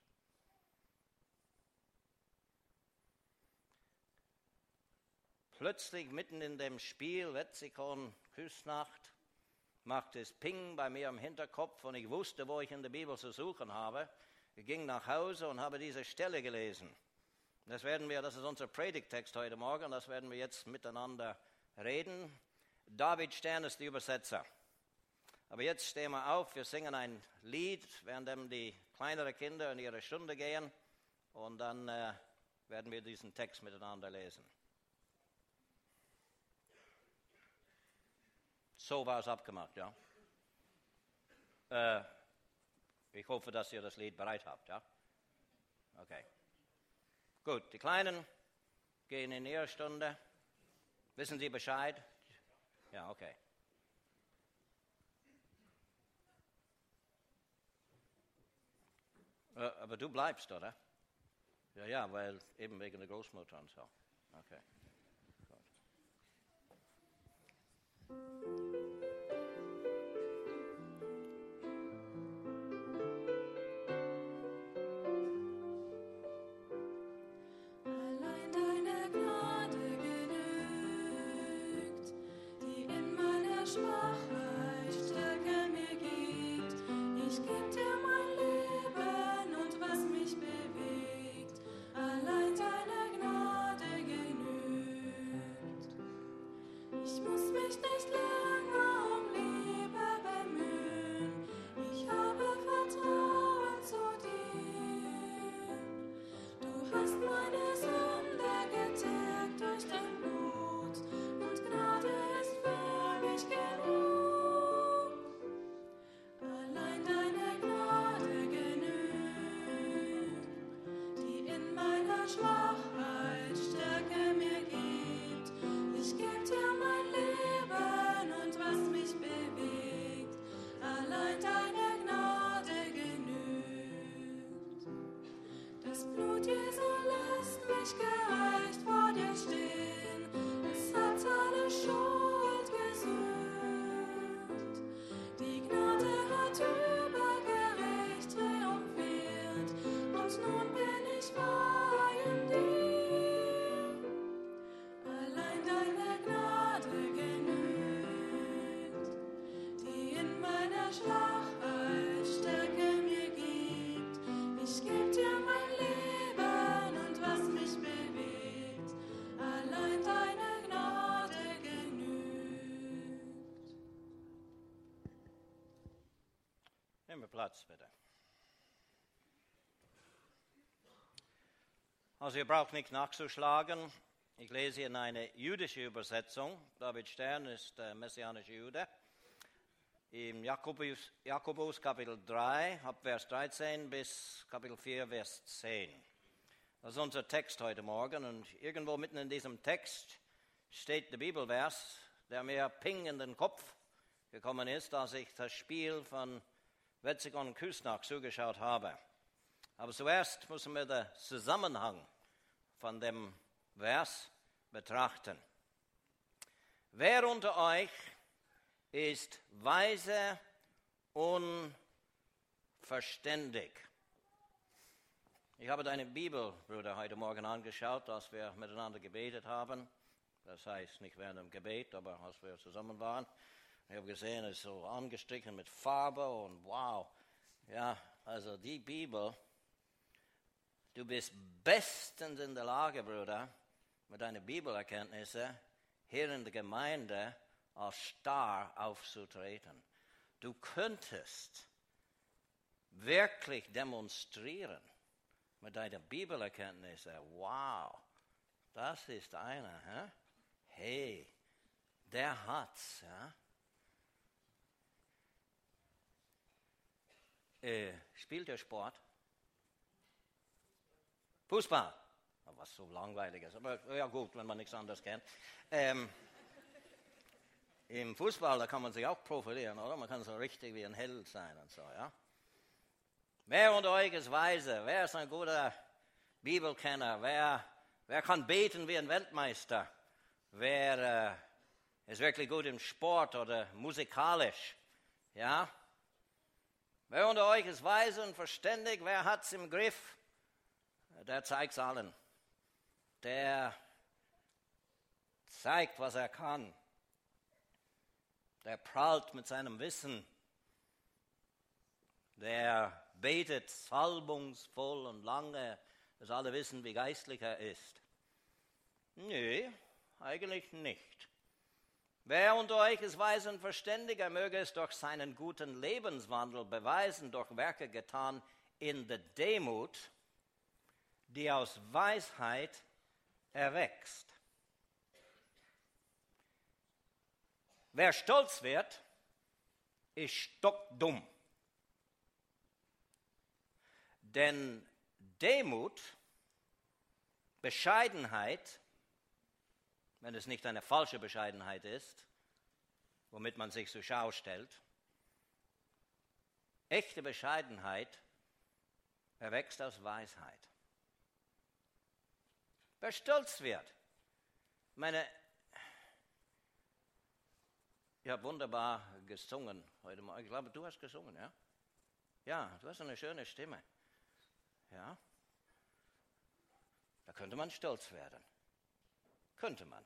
Plötzlich mitten in dem Spiel Wetzikon-Küsnacht machte es Ping bei mir im Hinterkopf und ich wusste, wo ich in der Bibel zu suchen habe. Ich ging nach Hause und habe diese Stelle gelesen. Das ist unser Predigtext heute Morgen, das werden wir jetzt miteinander reden. David Stern ist die Übersetzer. Aber jetzt stehen wir auf, wir singen ein Lied, während die kleineren Kinder in ihre Stunde gehen, und dann werden wir diesen Text miteinander lesen. So war es abgemacht, ja? Ich hoffe, dass ihr das Lied bereit habt, ja? Okay. Gut, die Kleinen gehen in ihre Stunde. Wissen Sie Bescheid? Ja, okay. Aber du bleibst, oder? Ja, weil eben wegen der Großmutter und so. Okay. Allein deine Gnade genügt, die in meiner Schwachheit Stärke mir gibt. Ich geb dir mein Leben und was mich bewegt. Allein deine Gnade genügt. Ich muss mich nicht länger um Liebe bemühen. Ich habe Vertrauen zu dir. Du hast meine Sünde getilgt durch dein Blut und Gnade ist für mich genug. Allein deine Gnade genügt, die in meiner Schwachheit Stärke mir gibt. Ich geb dir mein Leben und was mich bewegt. Allein deine Gnade genügt. Das Blut Jesu lässt mich gerecht vor dir stehen. Es hat alle Schuld gesühnt. Die Gnade hat übergerecht triumphiert. Und nun bin ich frei in dir. Allein deine Gnade genügt, die in meiner Schwachheit Stärke mir gibt. Ich geb dir mein Leben und was mich bewegt. Allein deine Gnade genügt. Nehmen wir Platz, bitte. Also ihr braucht nicht nachzuschlagen. Ich lese in eine jüdische Übersetzung. David Stern ist messianischer Jude. Im Jakobus Kapitel 3, ab Vers 13 bis Kapitel 4, Vers 10. Das ist unser Text heute Morgen. Und irgendwo mitten in diesem Text steht der Bibelvers, der mir Ping in den Kopf gekommen ist, als ich das Spiel von Wetzig und Küsnacht zugeschaut habe. Aber zuerst müssen wir den Zusammenhang von dem Vers betrachten. Wer unter euch ist weise und verständig? Ich habe deine Bibel, Bruder, heute Morgen angeschaut, als wir miteinander gebetet haben. Das heißt nicht während dem Gebet, aber als wir zusammen waren. Ich habe gesehen, es ist so angestrichen mit Farbe und wow. Ja, also die Bibel, du bist bestens in der Lage, Bruder, mit deinen Bibelerkenntnissen hier in der Gemeinde als Star aufzutreten. Du könntest wirklich demonstrieren mit deinen Bibelerkenntnissen. Wow, das ist einer. Hä? Hey, der hat's. Ja? Spielt ihr Sport? Fußball. Was so langweilig ist. Aber ja gut, wenn man nichts anderes kennt. Im Fußball, da kann man sich auch profilieren, oder? Man kann so richtig wie ein Held sein und so, ja. Wer unter euch ist weise? Wer ist ein guter Bibelkenner? Wer kann beten wie ein Weltmeister? Wer ist wirklich gut im Sport oder musikalisch? Ja? Wer unter euch ist weise und verständig? Wer hat es im Griff? Der zeigt es allen. Der zeigt, was er kann. Der prahlt mit seinem Wissen. Der betet salbungsvoll und lange, dass alle wissen, wie geistlich er ist. Nee, eigentlich nicht. Wer unter euch ist weise und verständig, er möge es durch seinen guten Lebenswandel beweisen, durch Werke getan in der Demut, die aus Weisheit erwächst. Wer stolz wird, ist stockdumm. Denn Demut, Bescheidenheit, wenn es nicht eine falsche Bescheidenheit ist, womit man sich zur Schau stellt, echte Bescheidenheit erwächst aus Weisheit. Wer stolz wird, ich habe wunderbar gesungen heute Morgen. Ich glaube, du hast gesungen, ja? Ja, du hast eine schöne Stimme. Ja? Da könnte man stolz werden. Könnte man.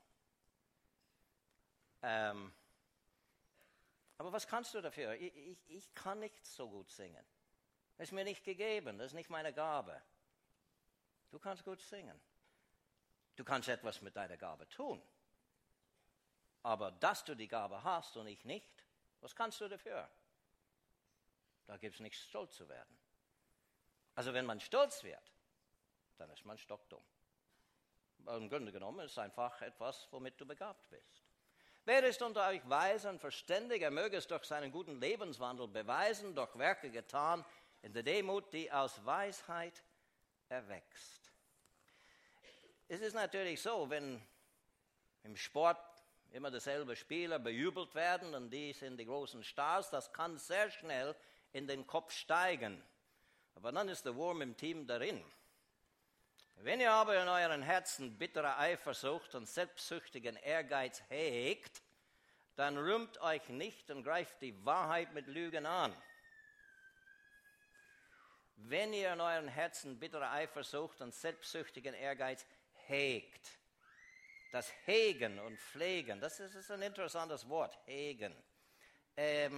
Aber was kannst du dafür? Ich kann nicht so gut singen. Das ist mir nicht gegeben, das ist nicht meine Gabe. Du kannst gut singen. Du kannst etwas mit deiner Gabe tun. Aber dass du die Gabe hast und ich nicht, was kannst du dafür? Da gibt es nichts, stolz zu werden. Also wenn man stolz wird, dann ist man stockdumm. Im Grunde genommen ist es einfach etwas, womit du begabt bist. Wer ist unter euch weise und verständig, er möge es durch seinen guten Lebenswandel beweisen, durch Werke getan, in der Demut, die aus Weisheit erwächst. Es ist natürlich so, wenn im Sport immer dieselben Spieler bejubelt werden und die sind die großen Stars, das kann sehr schnell in den Kopf steigen. Aber dann ist der Wurm im Team darin. Wenn ihr aber in euren Herzen bittere Eifersucht und selbstsüchtigen Ehrgeiz hegt, dann rühmt euch nicht und greift die Wahrheit mit Lügen an. Wenn ihr in euren Herzen bittere Eifersucht und selbstsüchtigen Ehrgeiz hegt, das Hegen und Pflegen, das ist ein interessantes Wort, Hegen. Ich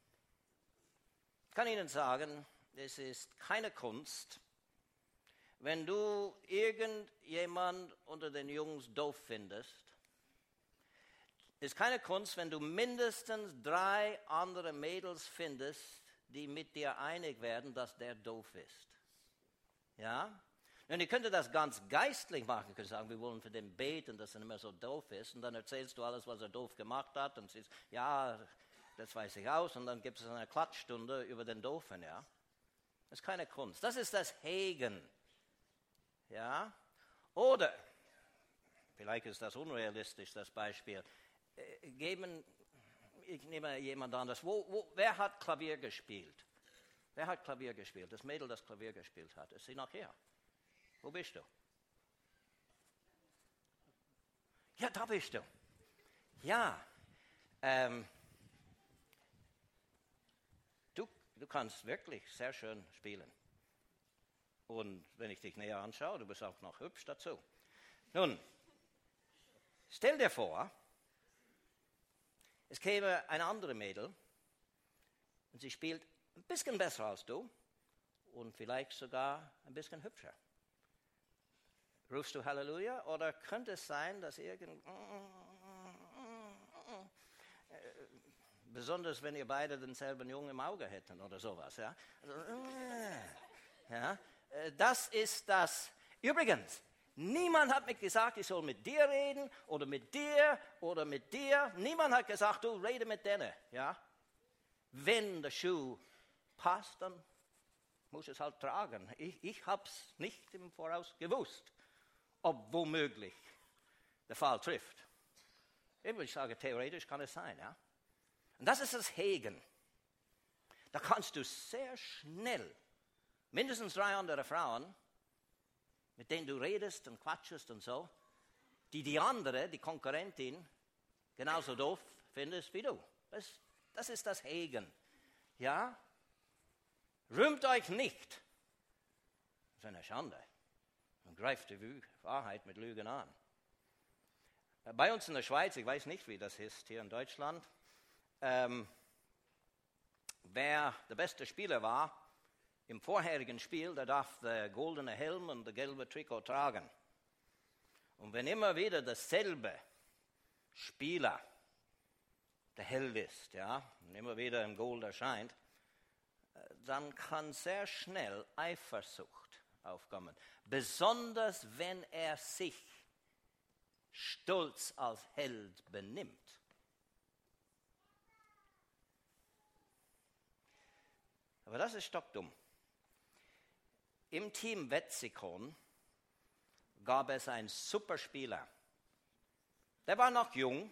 kann Ihnen sagen, es ist keine Kunst, wenn du irgendjemand unter den Jungs doof findest. Es ist keine Kunst, wenn du mindestens 3 andere Mädels findest, die mit dir einig werden, dass der doof ist. Ja? Und ihr könnt das ganz geistlich machen. Ihr könnt sagen, wir wollen für den beten, dass er nicht mehr so doof ist. Und dann erzählst du alles, was er doof gemacht hat. Und siehst, ja, das weiß ich aus. Und dann gibt es eine Klatschstunde über den Doofen. Ja? Das ist keine Kunst. Das ist das Hegen. Ja? Oder, vielleicht ist das unrealistisch, das Beispiel. Ich nehme jemand anderes. Wer hat Klavier gespielt? Wer hat Klavier gespielt? Das Mädel, das Klavier gespielt hat. Ist sie noch hier? Wo bist du? Ja, da bist du. Ja. Du kannst wirklich sehr schön spielen. Und wenn ich dich näher anschaue, du bist auch noch hübsch dazu. Nun, stell dir vor, es käme eine andere Mädel und sie spielt ein bisschen besser als du und vielleicht sogar ein bisschen hübscher. Rufst du Halleluja oder könnte es sein, dass besonders wenn ihr beide denselben Jungen im Auge hätten oder sowas, ja? Ja, das ist das. Übrigens, niemand hat mir gesagt, ich soll mit dir reden oder mit dir oder mit dir. Niemand hat gesagt, du rede mit denen, ja? Wenn der Schuh passt, dann muss es halt tragen. Ich habe es nicht im Voraus gewusst, ob womöglich der Fall trifft. Ich sage, theoretisch kann es sein, ja? Und das ist das Hegen. Da kannst du sehr schnell mindestens 3 andere Frauen, mit denen du redest und quatschest und so, die andere, die Konkurrentin, genauso doof findest wie du. Das ist das Hegen. Ja? Rühmt euch nicht. Das ist eine Schande. Und greift die Wahrheit mit Lügen an. Bei uns in der Schweiz, ich weiß nicht, wie das ist hier in Deutschland, wer der beste Spieler war im vorherigen Spiel, der darf den goldenen Helm und das gelbe Trikot tragen. Und wenn immer wieder dasselbe Spieler der Held ist, ja, und immer wieder im Gold erscheint, dann kann sehr schnell Eifersucht aufkommen. Besonders wenn er sich stolz als Held benimmt. Aber das ist stockdumm. Im Team Wetzikon gab es einen Superspieler. Der war noch jung,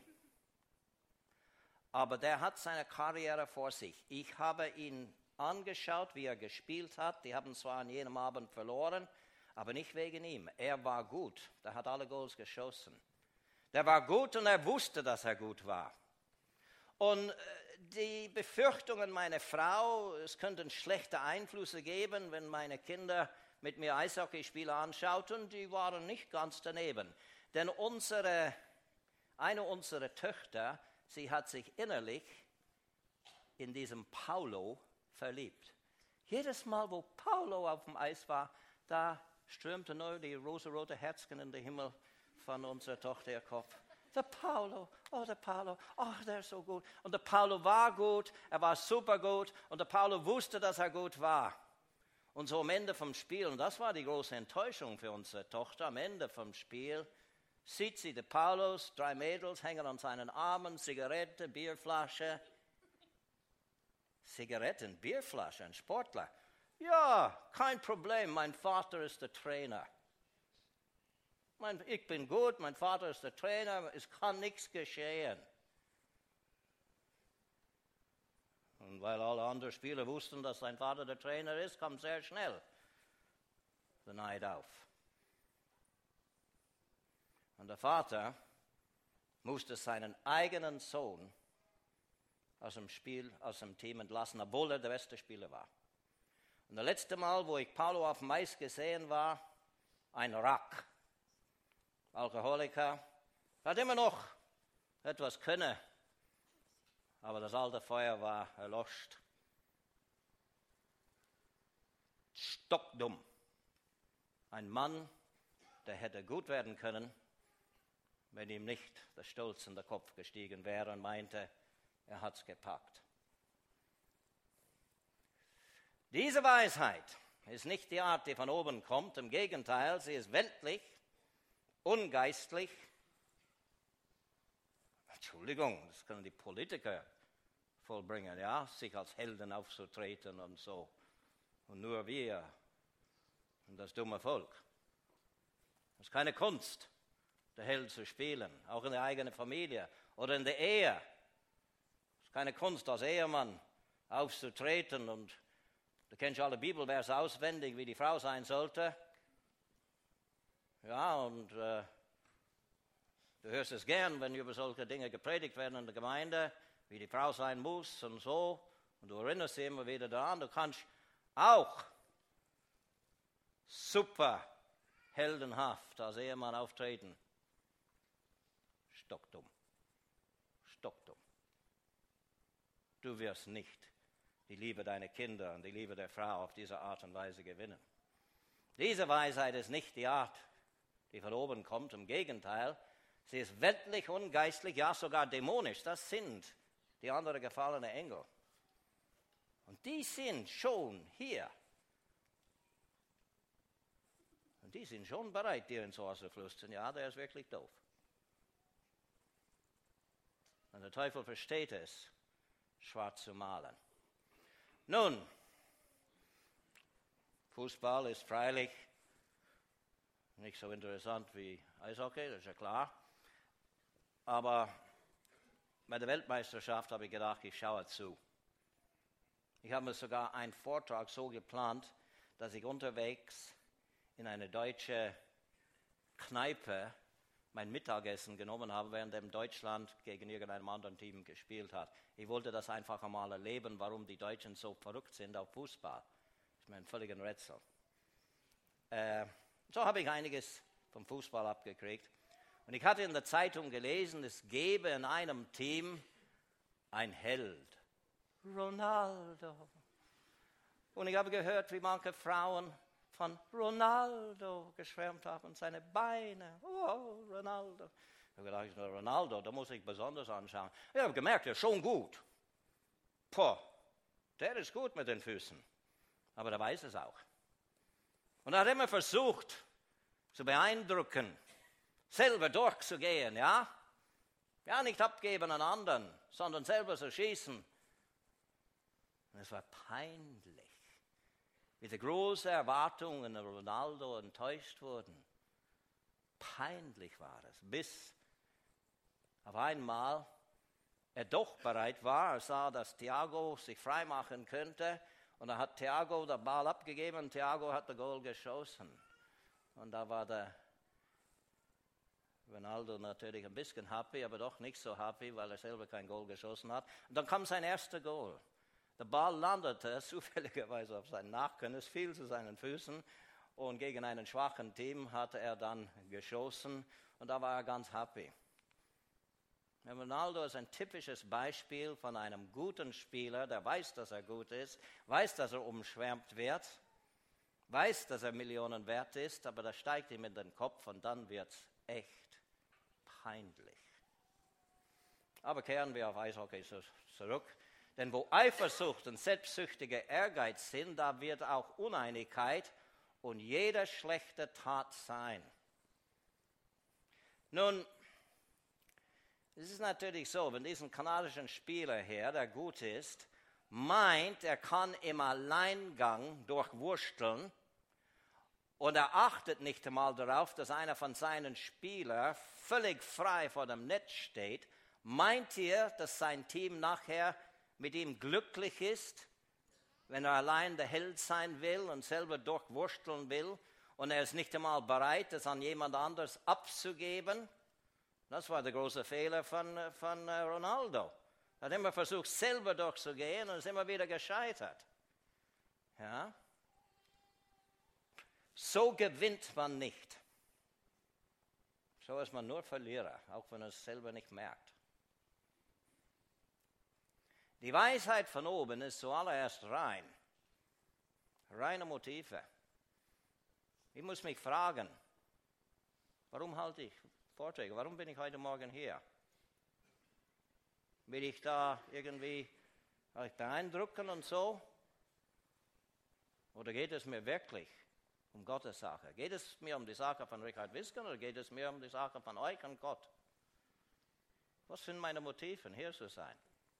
aber der hat seine Karriere vor sich. Ich habe ihn angeschaut, wie er gespielt hat. Die haben zwar an jenem Abend verloren, aber nicht wegen ihm. Er war gut. Der hat alle Goals geschossen. Der war gut und er wusste, dass er gut war. Und die Befürchtungen meiner Frau, es könnten schlechte Einflüsse geben, wenn meine Kinder mit mir Eishockeyspiele anschauten, die waren nicht ganz daneben. Denn eine unserer Töchter, sie hat sich innerlich in diesem Paulo verliebt. Jedes Mal, wo Paulo auf dem Eis war, da strömte nur die rosarote Herzchen in den Himmel von unserer Tochter ihr Kopf. Der Paulo, der ist so gut. Und der Paulo war gut, er war super gut und der Paulo wusste, dass er gut war. Und so am Ende vom Spiel, und das war die große Enttäuschung für unsere Tochter, am Ende vom Spiel sieht sie den Paulos, 3 Mädels hängen an seinen Armen, Zigarette, Bierflasche. Zigaretten, Bierflasche, ein Sportler. Ja, kein Problem, mein Vater ist der Trainer. Ich bin gut, mein Vater ist der Trainer, es kann nichts geschehen. Und weil alle anderen Spieler wussten, dass sein Vater der Trainer ist, kam sehr schnell der Neid auf. Und der Vater musste seinen eigenen Sohn aus dem Team entlassen, obwohl er der beste Spieler war. Und das letzte Mal, wo ich Paulo auf dem Eis gesehen war, ein Rack. Alkoholiker, hat immer noch etwas können, aber das alte Feuer war erloschen. Stockdumm. Ein Mann, der hätte gut werden können, wenn ihm nicht der Stolz in den Kopf gestiegen wäre und meinte, er hat es gepackt. Diese Weisheit ist nicht die Art, die von oben kommt, im Gegenteil, sie ist weltlich, ungeistlich. Entschuldigung, das können die Politiker vollbringen, ja, sich als Helden aufzutreten und so. Und nur wir und das dumme Volk. Das ist keine Kunst, der Held zu spielen, auch in der eigenen Familie oder in der Ehe. Es ist keine Kunst, als Ehemann aufzutreten und Du kennst alle Bibelverse auswendig, wie die Frau sein sollte. Ja, und du hörst es gern, wenn über solche Dinge gepredigt werden in der Gemeinde, wie die Frau sein muss und so. Und du erinnerst dich immer wieder daran. Du kannst auch super heldenhaft als Ehemann auftreten. Stockdumm. Stockdumm. Du wirst nicht die Liebe deiner Kinder und die Liebe der Frau auf diese Art und Weise gewinnen. Diese Weisheit ist nicht die Art, die von oben kommt. Im Gegenteil, sie ist weltlich und geistlich, ja sogar dämonisch. Das sind die anderen gefallenen Engel. Und die sind schon hier. Und die sind schon bereit, dir ins Ohr zu flüstern. Ja, der ist wirklich doof. Und der Teufel versteht es, schwarz zu malen. Nun, Fußball ist freilich nicht so interessant wie Eishockey, das ist ja klar. Aber bei der Weltmeisterschaft habe ich gedacht, ich schaue zu. Ich habe mir sogar einen Vortrag so geplant, dass ich unterwegs in eine deutsche Kneipe mein Mittagessen genommen habe, während Deutschland gegen irgendeinem anderen Team gespielt hat. Ich wollte das einfach einmal erleben, warum die Deutschen so verrückt sind auf Fußball. Das ist mir ein völliges Rätsel. So habe ich einiges vom Fußball abgekriegt. Und ich hatte in der Zeitung gelesen, es gebe in einem Team ein Held. Ronaldo. Und ich habe gehört, wie manche Frauen von Ronaldo geschwärmt haben, seine Beine. Oh, Ronaldo. Ich habe gedacht, Ronaldo, da muss ich besonders anschauen. Ich habe gemerkt, er ist schon gut. Der ist gut mit den Füßen. Aber der weiß es auch. Und er hat immer versucht, zu beeindrucken, selber durchzugehen, ja? Ja, nicht abgeben an anderen, sondern selber zu schießen. Und es war peinlich, wie die großen Erwartungen in Ronaldo enttäuscht wurden. Peinlich war es, bis auf einmal er doch bereit war. Er sah, dass Thiago sich freimachen könnte. Und da hat Thiago den Ball abgegeben und Thiago hat das Goal geschossen. Und da war der Ronaldo natürlich ein bisschen happy, aber doch nicht so happy, weil er selber kein Goal geschossen hat. Und dann kam sein erster Goal. Der Ball landete zufälligerweise auf seinen Nacken, es fiel zu seinen Füßen und gegen einen schwachen Team hatte er dann geschossen und da war er ganz happy. Ronaldo ist ein typisches Beispiel von einem guten Spieler, der weiß, dass er gut ist, weiß, dass er umschwärmt wird, weiß, dass er Millionen wert ist, aber das steigt ihm in den Kopf und dann wird es echt peinlich. Aber kehren wir auf Eishockey zurück. Denn wo Eifersucht und selbstsüchtiger Ehrgeiz sind, da wird auch Uneinigkeit und jede schlechte Tat sein. Nun, es ist natürlich so, wenn diesen kanadischen Spieler hier, der gut ist, meint, er kann im Alleingang durchwursteln und er achtet nicht einmal darauf, dass einer von seinen Spielern völlig frei vor dem Netz steht, meint ihr, dass sein Team nachher mit ihm glücklich ist, wenn er allein der Held sein will und selber durchwursteln will und er ist nicht einmal bereit, das an jemand anderes abzugeben? Das war der große Fehler von Ronaldo. Er hat immer versucht, selber durchzugehen und ist immer wieder gescheitert. Ja? So gewinnt man nicht. So ist man nur Verlierer, auch wenn er es selber nicht merkt. Die Weisheit von oben ist zuallererst rein. Reine Motive. Ich muss mich fragen, warum halte ich Vorträge? Warum bin ich heute Morgen hier? Will ich da irgendwie euch beeindrucken und so? Oder geht es mir wirklich um Gottes Sache? Geht es mir um die Sache von Richard Wisken oder geht es mir um die Sache von euch und Gott? Was sind meine Motive, hier zu sein?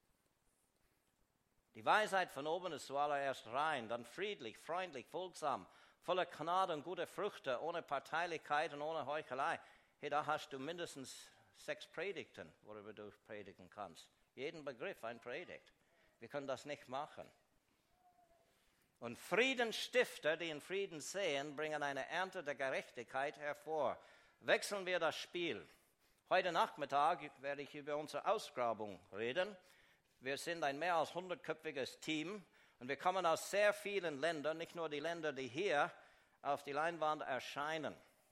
Die Weisheit von oben ist zuallererst rein, dann friedlich, freundlich, folgsam, voller Gnade und gute Früchte, ohne Parteilichkeit und ohne Heuchelei. Hey, da hast du mindestens 6 Predigten, worüber du predigen kannst. Jeden Begriff ein Predigt. Wir können das nicht machen. Und Friedensstifter, die in Frieden säen, bringen eine Ernte der Gerechtigkeit hervor. Wechseln wir das Spiel. Heute Nachmittag werde ich über unsere Ausgrabung reden. Wir sind ein mehr als 100-köpfiges Team und wir kommen aus sehr vielen Ländern, nicht nur die Länder, die hier auf die Leinwand erscheinen.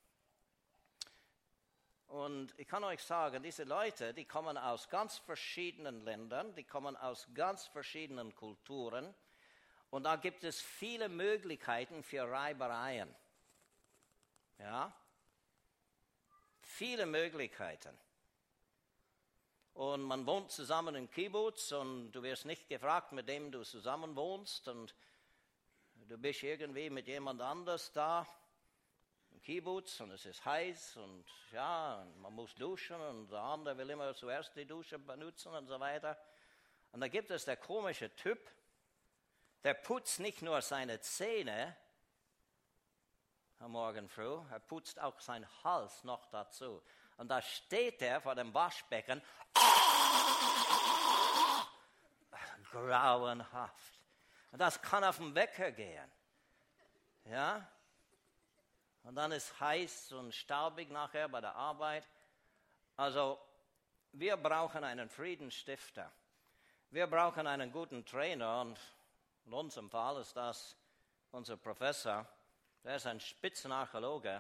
Und ich kann euch sagen, diese Leute, die kommen aus ganz verschiedenen Ländern, die kommen aus ganz verschiedenen Kulturen. Und da gibt es viele Möglichkeiten für Reibereien. Ja? Viele Möglichkeiten. Und man wohnt zusammen im Kibbutz und du wirst nicht gefragt, mit dem du zusammen wohnst. Und du bist irgendwie mit jemand anders da im Kibbutz und es ist heiß und ja, und man muss duschen und der andere will immer zuerst die Dusche benutzen und so weiter. Und da gibt es der komische Typ, der putzt nicht nur seine Zähne am Morgen früh, er putzt auch seinen Hals noch dazu. Und da steht er vor dem Waschbecken, grauenhaft. Und das kann auf den Wecker gehen. Ja? Und dann ist heiß und staubig nachher bei der Arbeit. Also, wir brauchen einen Friedensstifter. Wir brauchen einen guten Trainer und in unserem Fall ist das unser Professor, der ist ein Spitzenarchäologe,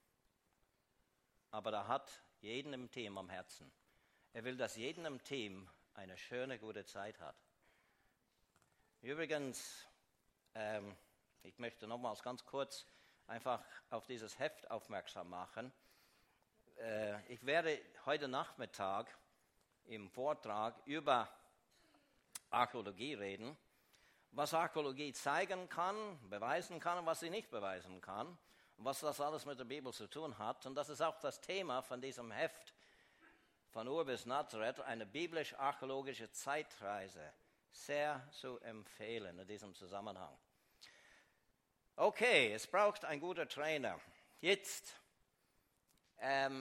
aber der hat jeden im Team am Herzen. Er will, dass jeden im Team eine schöne, gute Zeit hat. Übrigens, ich möchte nochmals ganz kurz einfach auf dieses Heft aufmerksam machen. Ich werde heute Nachmittag im Vortrag über Archäologie reden. Was Archäologie zeigen kann, beweisen kann und was sie nicht beweisen kann und was das alles mit der Bibel zu tun hat. Und das ist auch das Thema von diesem Heft von Ur bis Nazareth, eine biblisch-archäologische Zeitreise. Sehr zu empfehlen in diesem Zusammenhang. Okay, es braucht ein guter Trainer. Jetzt, das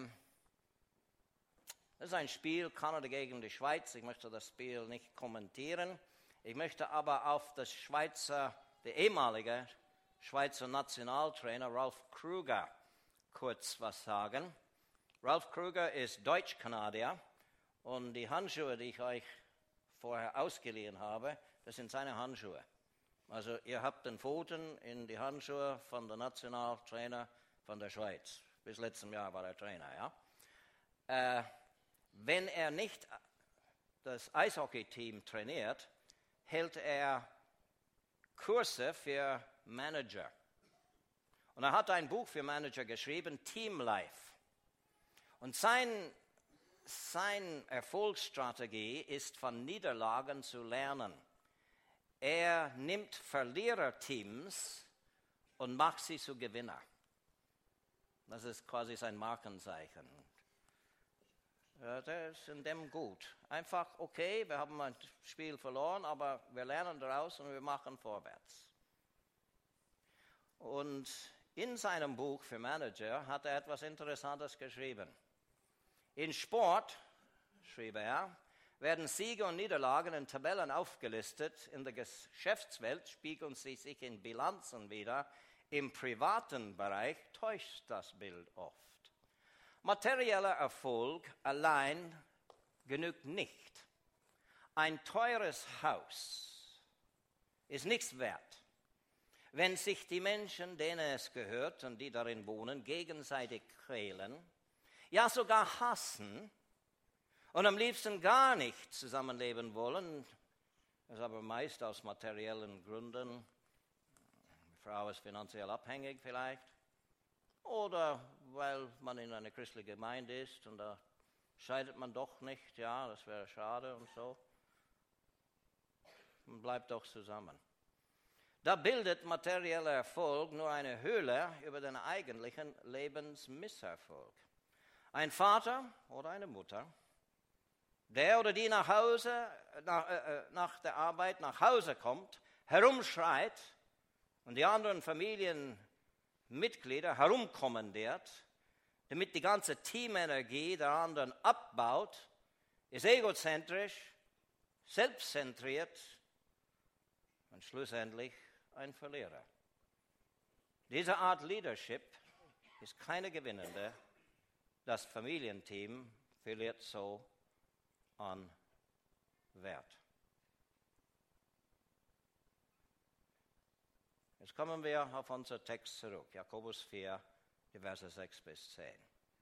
ist ein Spiel, Kanada gegen die Schweiz. Ich möchte das Spiel nicht kommentieren. Ich möchte aber auf das der ehemalige Schweizer Nationaltrainer Ralph Kruger kurz was sagen. Ralph Kruger ist Deutsch-Kanadier und die Handschuhe, die ich euch vorher ausgeliehen habe, das sind seine Handschuhe. Also ihr habt den Pfoten in die Handschuhe von der Nationaltrainer von der Schweiz. Bis letztem Jahr war er Trainer, ja. Wenn er nicht das Eishockey-Team trainiert, hält er Kurse für Manager. Und er hat ein Buch für Manager geschrieben, Team Life. Und seine Erfolgsstrategie ist, von Niederlagen zu lernen. Er nimmt Verliererteams und macht sie zu Gewinner. Das ist quasi sein Markenzeichen. Ja, der ist in dem gut. Einfach, okay, wir haben ein Spiel verloren, aber wir lernen daraus und wir machen vorwärts. Und in seinem Buch für Manager hat er etwas Interessantes geschrieben. In Sport, schrieb er, werden Siege und Niederlagen in Tabellen aufgelistet. In der Geschäftswelt spiegeln sie sich in Bilanzen wider. Im privaten Bereich täuscht das Bild oft. Materieller Erfolg allein genügt nicht. Ein teures Haus ist nichts wert, wenn sich die Menschen, denen es gehört und die darin wohnen, gegenseitig quälen, ja sogar hassen und am liebsten gar nicht zusammenleben wollen, das aber meist aus materiellen Gründen. Die Frau ist finanziell abhängig vielleicht. Oder weil man in einer christlichen Gemeinde ist und da scheidet man doch nicht, ja, das wäre schade und so. Man bleibt doch zusammen. Da bildet materieller Erfolg nur eine Hülle über den eigentlichen Lebensmisserfolg. Ein Vater oder eine Mutter, der oder die nach der Arbeit nach Hause kommt, herumschreit und die anderen Familienmitglieder herumkommandiert, damit die ganze Teamenergie der anderen abbaut, ist egozentrisch, selbstzentriert und schlussendlich ein Verlierer. Diese Art Leadership ist keine gewinnende. Das Familienteam verliert so an Wert. Jetzt kommen wir auf unseren Text zurück, Jakobus 4, die Verse 6 bis 10.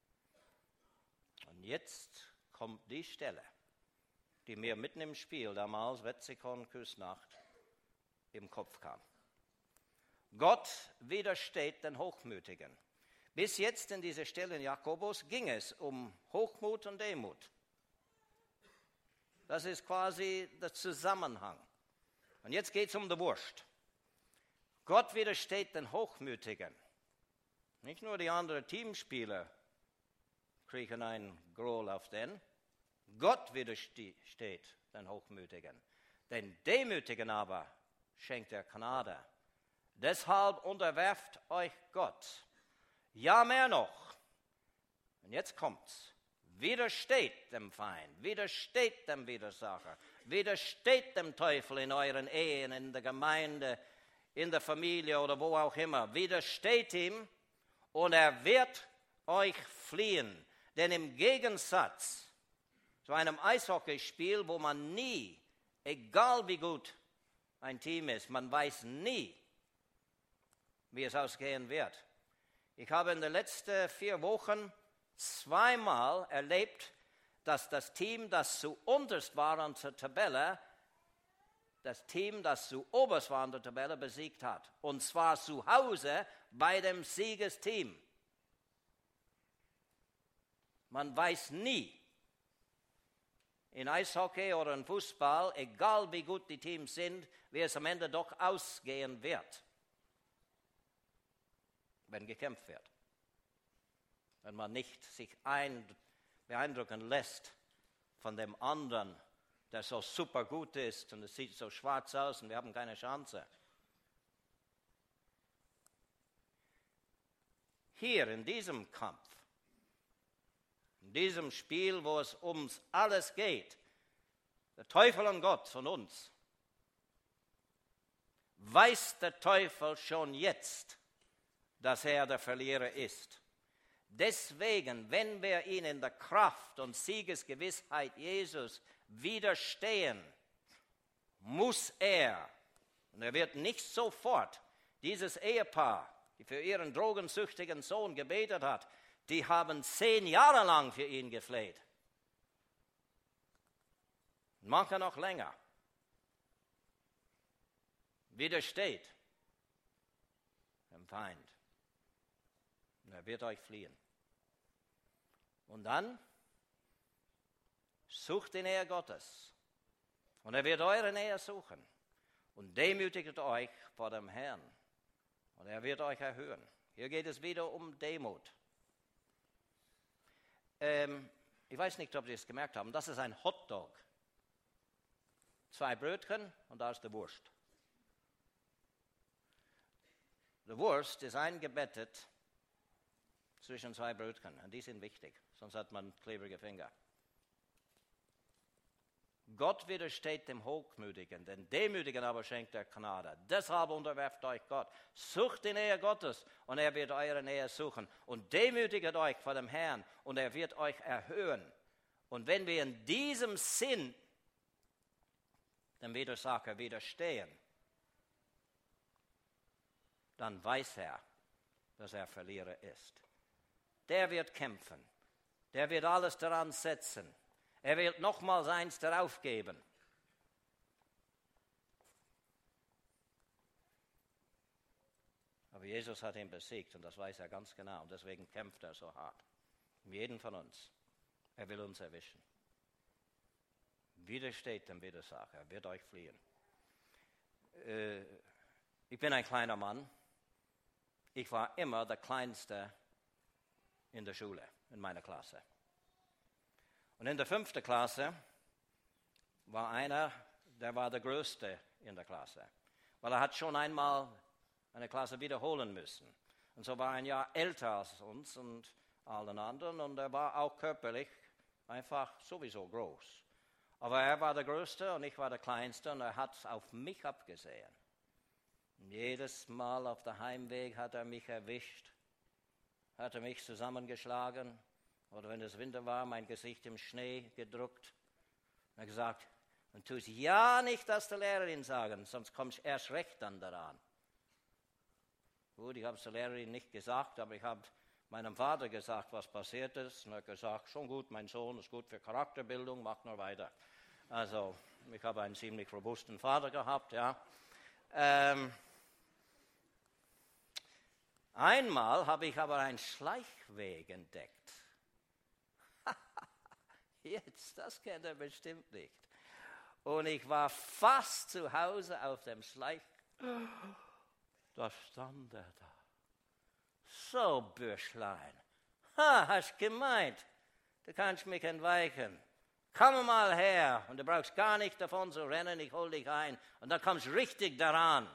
Und jetzt kommt die Stelle, die mir mitten im Spiel damals, Wetzikon, Küsnacht, im Kopf kam. Gott widersteht den Hochmütigen. Bis jetzt in dieser Stelle in Jakobus ging es um Hochmut und Demut. Das ist quasi der Zusammenhang. Und jetzt geht es um die Wurst. Gott widersteht den Hochmütigen. Nicht nur die anderen Teamspieler kriegen einen Groll auf den. Gott widersteht den Hochmütigen. Den Demütigen aber schenkt er Gnade. Deshalb unterwerft euch Gott. Ja, mehr noch. Und jetzt kommt's. Widersteht dem Feind, widersteht dem Widersacher, widersteht dem Teufel in euren Ehen, in der Gemeinde, in der Familie oder wo auch immer. Widersteht ihm und er wird euch fliehen. Denn im Gegensatz zu einem Eishockeyspiel, wo man nie, egal wie gut ein Team ist, man weiß nie, wie es ausgehen wird. Ich habe in den letzten 4 Wochen zweimal erlebt, dass das Team, das zu unterst war an der Tabelle, das Team, das zu oberst war an der Tabelle, besiegt hat. Und zwar zu Hause bei dem Siegesteam. Man weiß nie, in Eishockey oder in Fußball, egal wie gut die Teams sind, wie es am Ende doch ausgehen wird, wenn gekämpft wird. Wenn man nicht sich beeindrucken lässt von dem anderen, der so super gut ist und es sieht so schwarz aus und wir haben keine Chance. Hier in diesem Kampf, in diesem Spiel, wo es ums alles geht, der Teufel und Gott von uns, weiß der Teufel schon jetzt, dass er der Verlierer ist. Deswegen, wenn wir ihn in der Kraft und Siegesgewissheit Jesus widerstehen, muss er, und er wird nicht sofort, dieses Ehepaar, die für ihren drogensüchtigen Sohn gebetet hat, die haben 10 Jahre lang für ihn gefleht. Manche noch länger. Widersteht dem Feind. Und er wird euch fliehen. Und dann sucht die Nähe Gottes. Und er wird eure Nähe suchen. Und demütigt euch vor dem Herrn. Und er wird euch erhöhen. Hier geht es wieder um Demut. Ich weiß nicht, ob Sie es gemerkt haben. Das ist ein Hotdog. 2 Brötchen und da ist die Wurst. Die Wurst ist eingebettet zwischen 2 Brötchen. Und die sind wichtig, sonst hat man klebrige Finger. Gott widersteht dem Hochmütigen, den Demütigen aber schenkt er Gnade. Deshalb unterwerft euch Gott. Sucht die Nähe Gottes und er wird eure Nähe suchen. Und demütigt euch vor dem Herrn und er wird euch erhöhen. Und wenn wir in diesem Sinn dem Widersacher widerstehen, dann weiß er, dass er Verlierer ist. Der wird kämpfen. Der wird alles daran setzen. Er wird nochmals eins darauf geben. Aber Jesus hat ihn besiegt und das weiß er ganz genau. Und deswegen kämpft er so hart. Um jeden von uns. Er will uns erwischen. Widersteht dem Widersacher. Er wird euch fliehen. Ich bin ein kleiner Mann. Ich war immer der Kleinste in der Schule, in meiner Klasse. Und in der 5. Klasse war einer, der war der Größte in der Klasse. Weil er hat schon einmal eine Klasse wiederholen müssen. Und so war er ein Jahr älter als uns und allen anderen. Und er war auch körperlich einfach sowieso groß. Aber er war der Größte und ich war der Kleinste und er hat auf mich abgesehen. Und jedes Mal auf der Heimweg hat er mich erwischt, hat er mich zusammengeschlagen oder wenn es Winter war, mein Gesicht im Schnee gedrückt. Und er hat gesagt, und tu es ja nicht das der Lehrerin sagen, sonst kommst du erst recht dann daran. Gut, ich habe es der Lehrerin nicht gesagt, aber ich habe meinem Vater gesagt, was passiert ist. Und er hat gesagt, schon gut, mein Sohn ist gut für Charakterbildung, mach nur weiter. Also, ich habe einen ziemlich robusten Vater gehabt, ja. Einmal habe ich aber einen Schleichweg entdeckt. Jetzt, das kennt er bestimmt nicht. Und ich war fast zu Hause auf dem Schleich. Da stand er da. So, Bürschlein, hast gemeint, du kannst mich entweichen. Komm mal her und du brauchst gar nicht davon zu rennen, ich hol dich ein. Und dann kommst du richtig daran.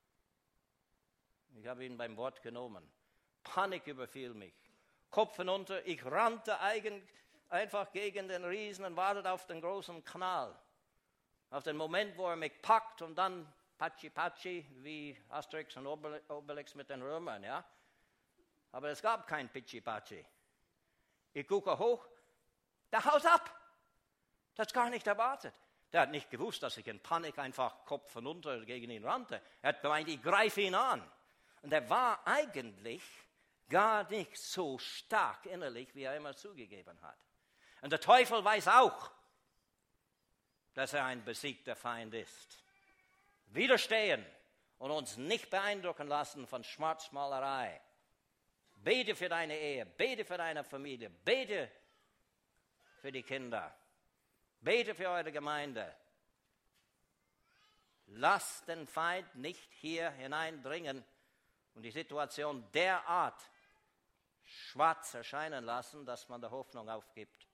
Ich habe ihn beim Wort genommen. Panik überfiel mich. Kopf hinunter, ich rannte einfach gegen den Riesen und wartete auf den großen Knall. Auf den Moment, wo er mich packt und dann Patschi Patschi, wie Asterix und Obelix mit den Römern, ja. Aber es gab kein Pitschi Patschi. Ich gucke hoch, der haut ab. Das hat gar nicht erwartet. Der hat nicht gewusst, dass ich in Panik einfach Kopf hinunter gegen ihn rannte. Er hat gemeint, ich greife ihn an. Und er war eigentlich gar nicht so stark innerlich, wie er immer zugegeben hat. Und der Teufel weiß auch, dass er ein besiegter Feind ist. Widerstehen und uns nicht beeindrucken lassen von Schwarzmalerei. Bete für deine Ehe, bete für deine Familie, bete für die Kinder, bete für eure Gemeinde. Lasst den Feind nicht hier hineindringen und die Situation derart schwarz erscheinen lassen, dass man der Hoffnung aufgibt.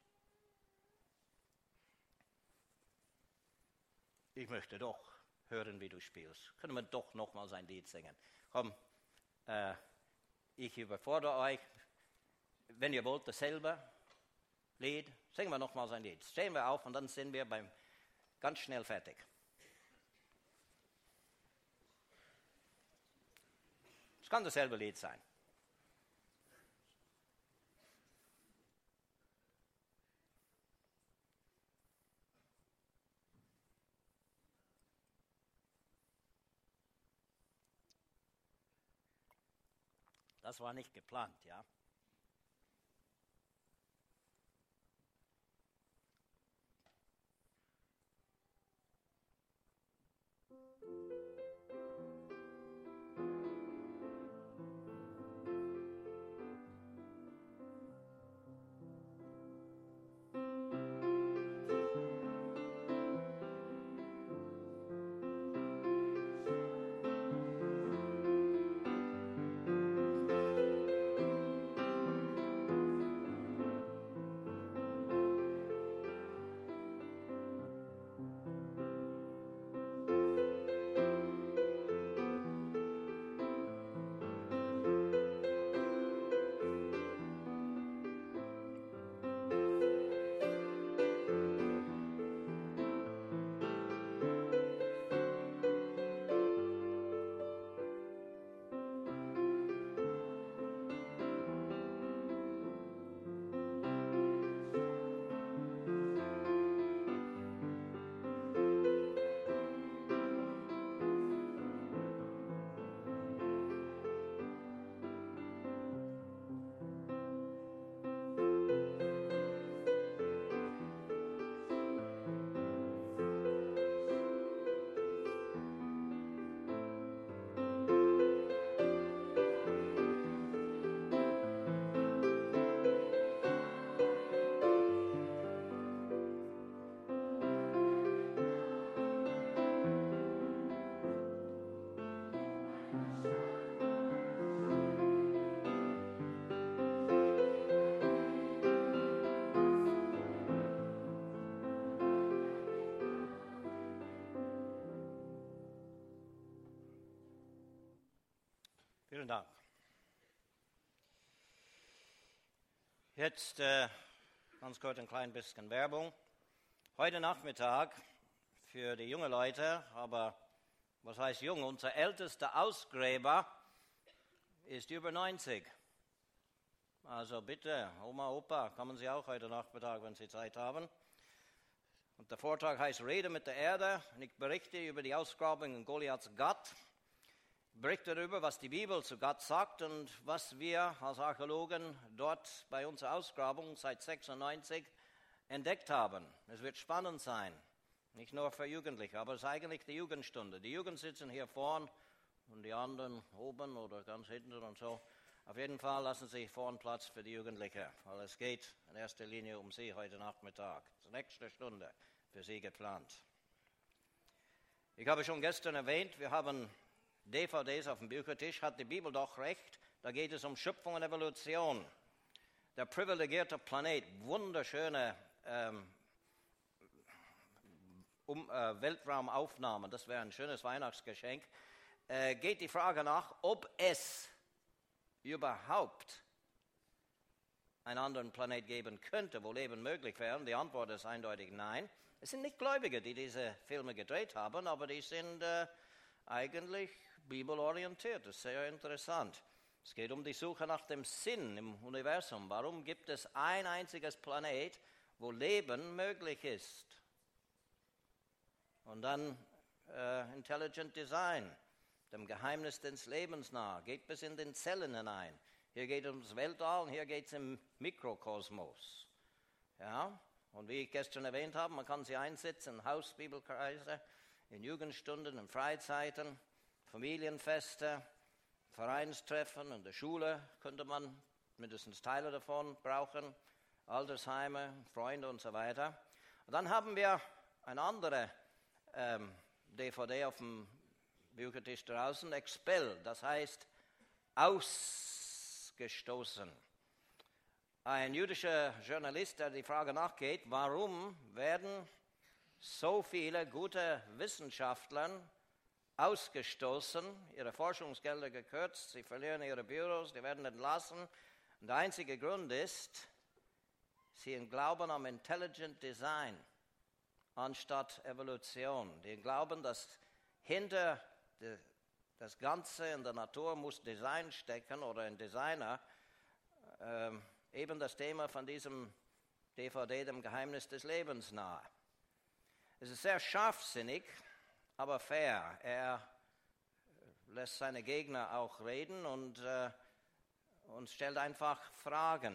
Ich möchte doch hören, wie du spielst. Können wir doch nochmals ein Lied singen? Komm, ich überfordere euch. Wenn ihr wollt, dasselbe Lied, singen wir nochmals ein Lied. Stehen wir auf und dann sind wir ganz schnell fertig. Es kann dasselbe Lied sein. Das war nicht geplant, ja. Vielen Dank. Jetzt ganz kurz ein klein bisschen Werbung. Heute Nachmittag für die jungen Leute, aber Was heißt jung? Unser ältester Ausgräber ist über 90. Also bitte, Oma, Opa, kommen Sie auch heute Nachmittag, wenn Sie Zeit haben. Und der Vortrag heißt Rede mit der Erde. Und ich berichte über die Ausgrabung in Goliaths Gatt. Ich berichte darüber, was die Bibel zu Gatt sagt und was wir als Archäologen dort bei unserer Ausgrabung seit 96 entdeckt haben. Es wird spannend sein, nicht nur für Jugendliche, aber es ist eigentlich die Jugendstunde. Die Jugend sitzen hier vorn und die anderen oben oder ganz hinten und so. Auf jeden Fall lassen Sie vorn Platz für die Jugendlichen, weil es geht in erster Linie um Sie heute Nachmittag. Die nächste Stunde für Sie geplant. Ich habe schon gestern erwähnt, wir haben DVDs auf dem Büchertisch. Hat die Bibel doch recht? Da geht es um Schöpfung und Evolution. Der privilegierte Planet, wunderschöne Weltraumaufnahmen, das wäre ein schönes Weihnachtsgeschenk. Geht die Frage nach, ob es überhaupt einen anderen Planet geben könnte, wo Leben möglich wäre. Die Antwort ist eindeutig nein. Es sind nicht Gläubige, die diese Filme gedreht haben, aber die sind eigentlich bibelorientiert. Das ist sehr interessant. Es geht um die Suche nach dem Sinn im Universum. Warum gibt es ein einziges Planet, wo Leben möglich ist? Und dann Intelligent Design, dem Geheimnis des Lebens nahe, geht bis in den Zellen hinein. Hier geht es ums Weltall und hier geht es im Mikrokosmos. Ja? Und wie ich gestern erwähnt habe, man kann sie einsetzen in Hausbibelkreise, in Jugendstunden, in Freizeiten, Familienfeste, Vereinstreffen, in der Schule könnte man mindestens Teile davon brauchen, Altersheime, Freunde und so weiter. Und dann haben wir eine andere DVD auf dem Büchertisch draußen, Expel, das heißt ausgestoßen. Ein jüdischer Journalist, der die Frage nachgeht, warum werden so viele gute Wissenschaftler ausgestoßen, ihre Forschungsgelder gekürzt, sie verlieren ihre Büros, die werden entlassen. Und der einzige Grund ist, sie glauben am Intelligent Design anstatt Evolution. Die glauben, dass hinter das Ganze in der Natur muss Design stecken oder ein Designer. Eben das Thema von diesem DVD, dem Geheimnis des Lebens nahe. Es ist sehr scharfsinnig, aber fair. Er lässt seine Gegner auch reden und stellt einfach Fragen.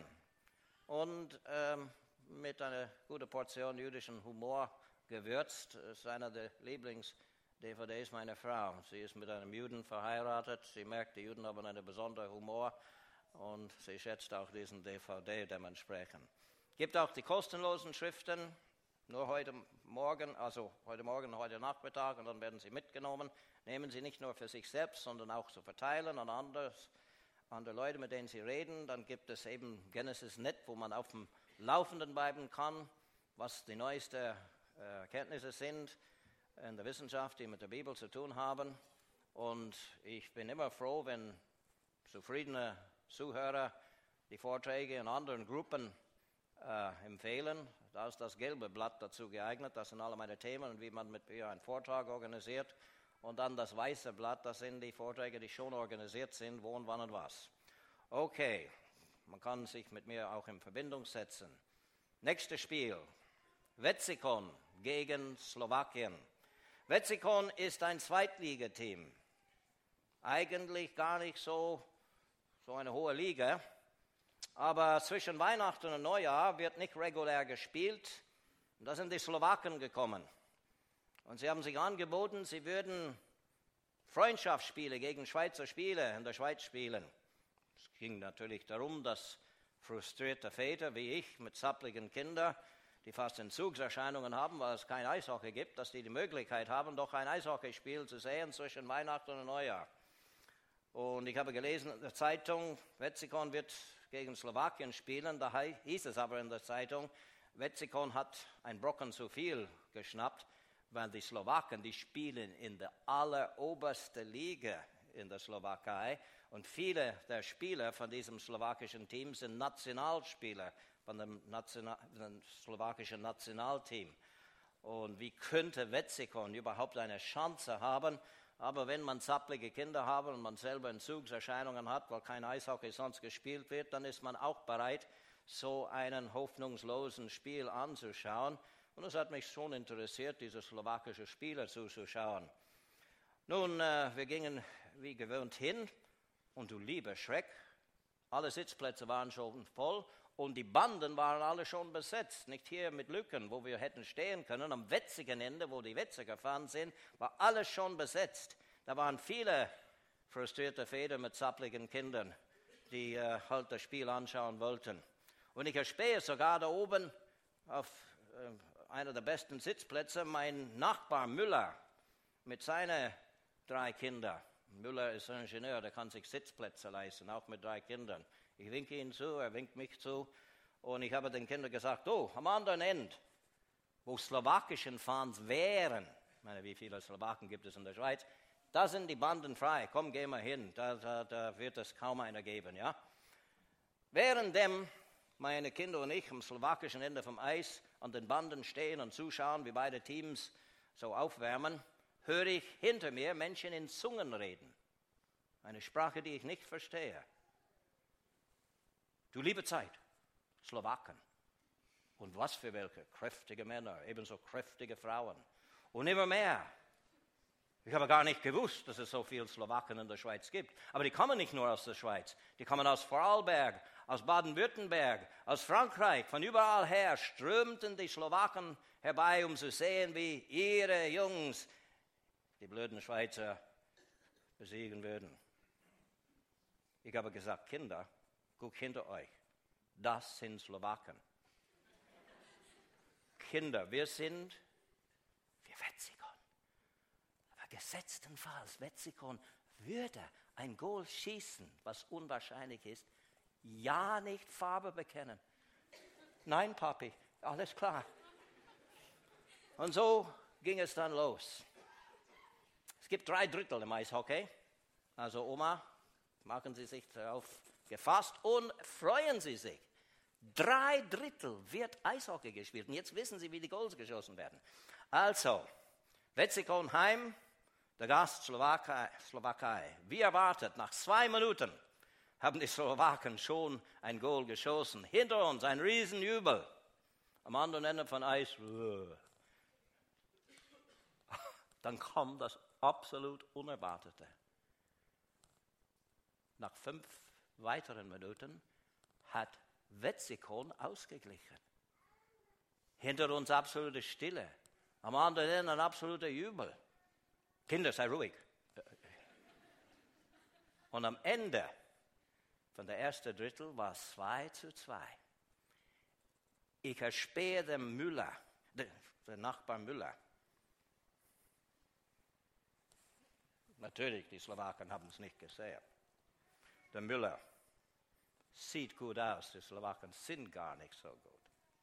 Und mit einer guten Portion jüdischen Humor gewürzt. Das ist einer der Lieblings-DVDs meiner Frau. Sie ist mit einem Juden verheiratet. Sie merkt, die Juden haben einen besonderen Humor und sie schätzt auch diesen DVD dementsprechend. Es gibt auch die kostenlosen Schriften, nur heute Morgen und heute Nachmittag, und dann werden sie mitgenommen. Nehmen sie nicht nur für sich selbst, sondern auch zu verteilen an andere Leute, mit denen sie reden. Dann gibt es eben Genesis.net, wo man auf dem Laufenden bleiben kann, was die neuesten Erkenntnisse sind in der Wissenschaft, die mit der Bibel zu tun haben. Und ich bin immer froh, wenn zufriedene Zuhörer die Vorträge in anderen Gruppen empfehlen. Da ist das gelbe Blatt dazu geeignet, das sind alle meine Themen und wie man mit mir einen Vortrag organisiert. Und dann das weiße Blatt, das sind die Vorträge, die schon organisiert sind, wo und wann und was. Okay, man kann sich mit mir auch in Verbindung setzen. Nächstes Spiel, Wetzikon gegen Slowakien. Wetzikon ist ein Zweitligateam. Eigentlich gar nicht so eine hohe Liga. Aber zwischen Weihnachten und Neujahr wird nicht regulär gespielt. Und da sind die Slowaken gekommen. Und sie haben sich angeboten, sie würden Freundschaftsspiele gegen Schweizer Spieler in der Schweiz spielen. Es ging natürlich darum, dass frustrierte Väter wie ich mit zappligen Kindern, die fast Entzugserscheinungen haben, weil es kein Eishockey gibt, dass die Möglichkeit haben, doch ein Eishockeyspiel zu sehen zwischen Weihnachten und Neujahr. Und ich habe gelesen in der Zeitung, Wetzikon wird gegen Slowakien spielen. Da hieß es aber in der Zeitung, Wetzikon hat ein Brocken zu viel geschnappt, weil die Slowaken, die spielen in der allerobersten Liga in der Slowakei. Und viele der Spieler von diesem slowakischen Team sind Nationalspieler von dem slowakischen Nationalteam. Und wie könnte Wetzikon überhaupt eine Chance haben? Aber wenn man zappelige Kinder hat und man selber Entzugserscheinungen hat, weil kein Eishockey sonst gespielt wird, dann ist man auch bereit, so einen hoffnungslosen Spiel anzuschauen. Und es hat mich schon interessiert, diese slowakische Spieler zuzuschauen. Nun, wir gingen wie gewöhnt hin und du lieber Schreck, alle Sitzplätze waren schon voll und die Banden waren alle schon besetzt. Nicht hier mit Lücken, wo wir hätten stehen können. Am wetzigen Ende, wo die Wetze gefahren sind, war alles schon besetzt. Da waren viele frustrierte Väter mit zappligen Kindern, die halt das Spiel anschauen wollten. Und ich erspähe sogar da oben auf einer der besten Sitzplätze meinen Nachbar Müller mit seinen 3 Kindern. Müller ist ein Ingenieur, der kann sich Sitzplätze leisten, auch mit 3 Kindern. Ich winke ihn zu, er winkt mich zu. Und ich habe den Kindern gesagt, am anderen Ende, wo slowakischen Fans wären, ich meine, wie viele Slowaken gibt es in der Schweiz, da sind die Banden frei, komm, geh mal hin, da wird es kaum einer geben. Ja? Währenddem meine Kinder und ich am slowakischen Ende vom Eis an den Banden stehen und zuschauen, wie beide Teams so aufwärmen, höre ich hinter mir Menschen in Zungen reden. Eine Sprache, die ich nicht verstehe. Du liebe Zeit, Slowaken. Und was für welche? Kräftige Männer, ebenso kräftige Frauen. Und immer mehr. Ich habe gar nicht gewusst, dass es so viele Slowaken in der Schweiz gibt. Aber die kommen nicht nur aus der Schweiz. Die kommen aus Vorarlberg, aus Baden-Württemberg, aus Frankreich. Von überall her strömten die Slowaken herbei, um zu sehen, wie ihre Jungs die blöden Schweizer besiegen würden. Ich habe gesagt, Kinder, guckt hinter euch. Das sind Slowaken. Kinder, wir sind wie Wetzikon. Aber gesetztenfalls, Wetzikon würde ein Goal schießen, was unwahrscheinlich ist, ja nicht Farbe bekennen. Nein, Papi, alles klar. Und so ging es dann los. Es gibt 3 Drittel im Eishockey. Also Oma, machen Sie sich darauf gefasst und freuen Sie sich. 3 Drittel wird Eishockey gespielt. Und jetzt wissen Sie, wie die Goals geschossen werden. Also, Wetzikon heim, der Gast Slowakei. Wie erwartet, nach 2 Minuten haben die Slowaken schon ein Goal geschossen. Hinter uns ein Riesenjubel. Am anderen Ende von Eis. Dann kam das absolut Unerwartete. Nach 5 weiteren Minuten hat Wetzikon ausgeglichen. Hinter uns absolute Stille. Am anderen Ende ein absoluter Jubel. Kinder, sei ruhig. Und am Ende von der ersten Drittel war es 2:2. Ich erspähe den Müller, den Nachbar Müller. Natürlich, die Slowaken haben es nicht gesehen. Der Müller sieht gut aus, die Slowaken sind gar nicht so gut.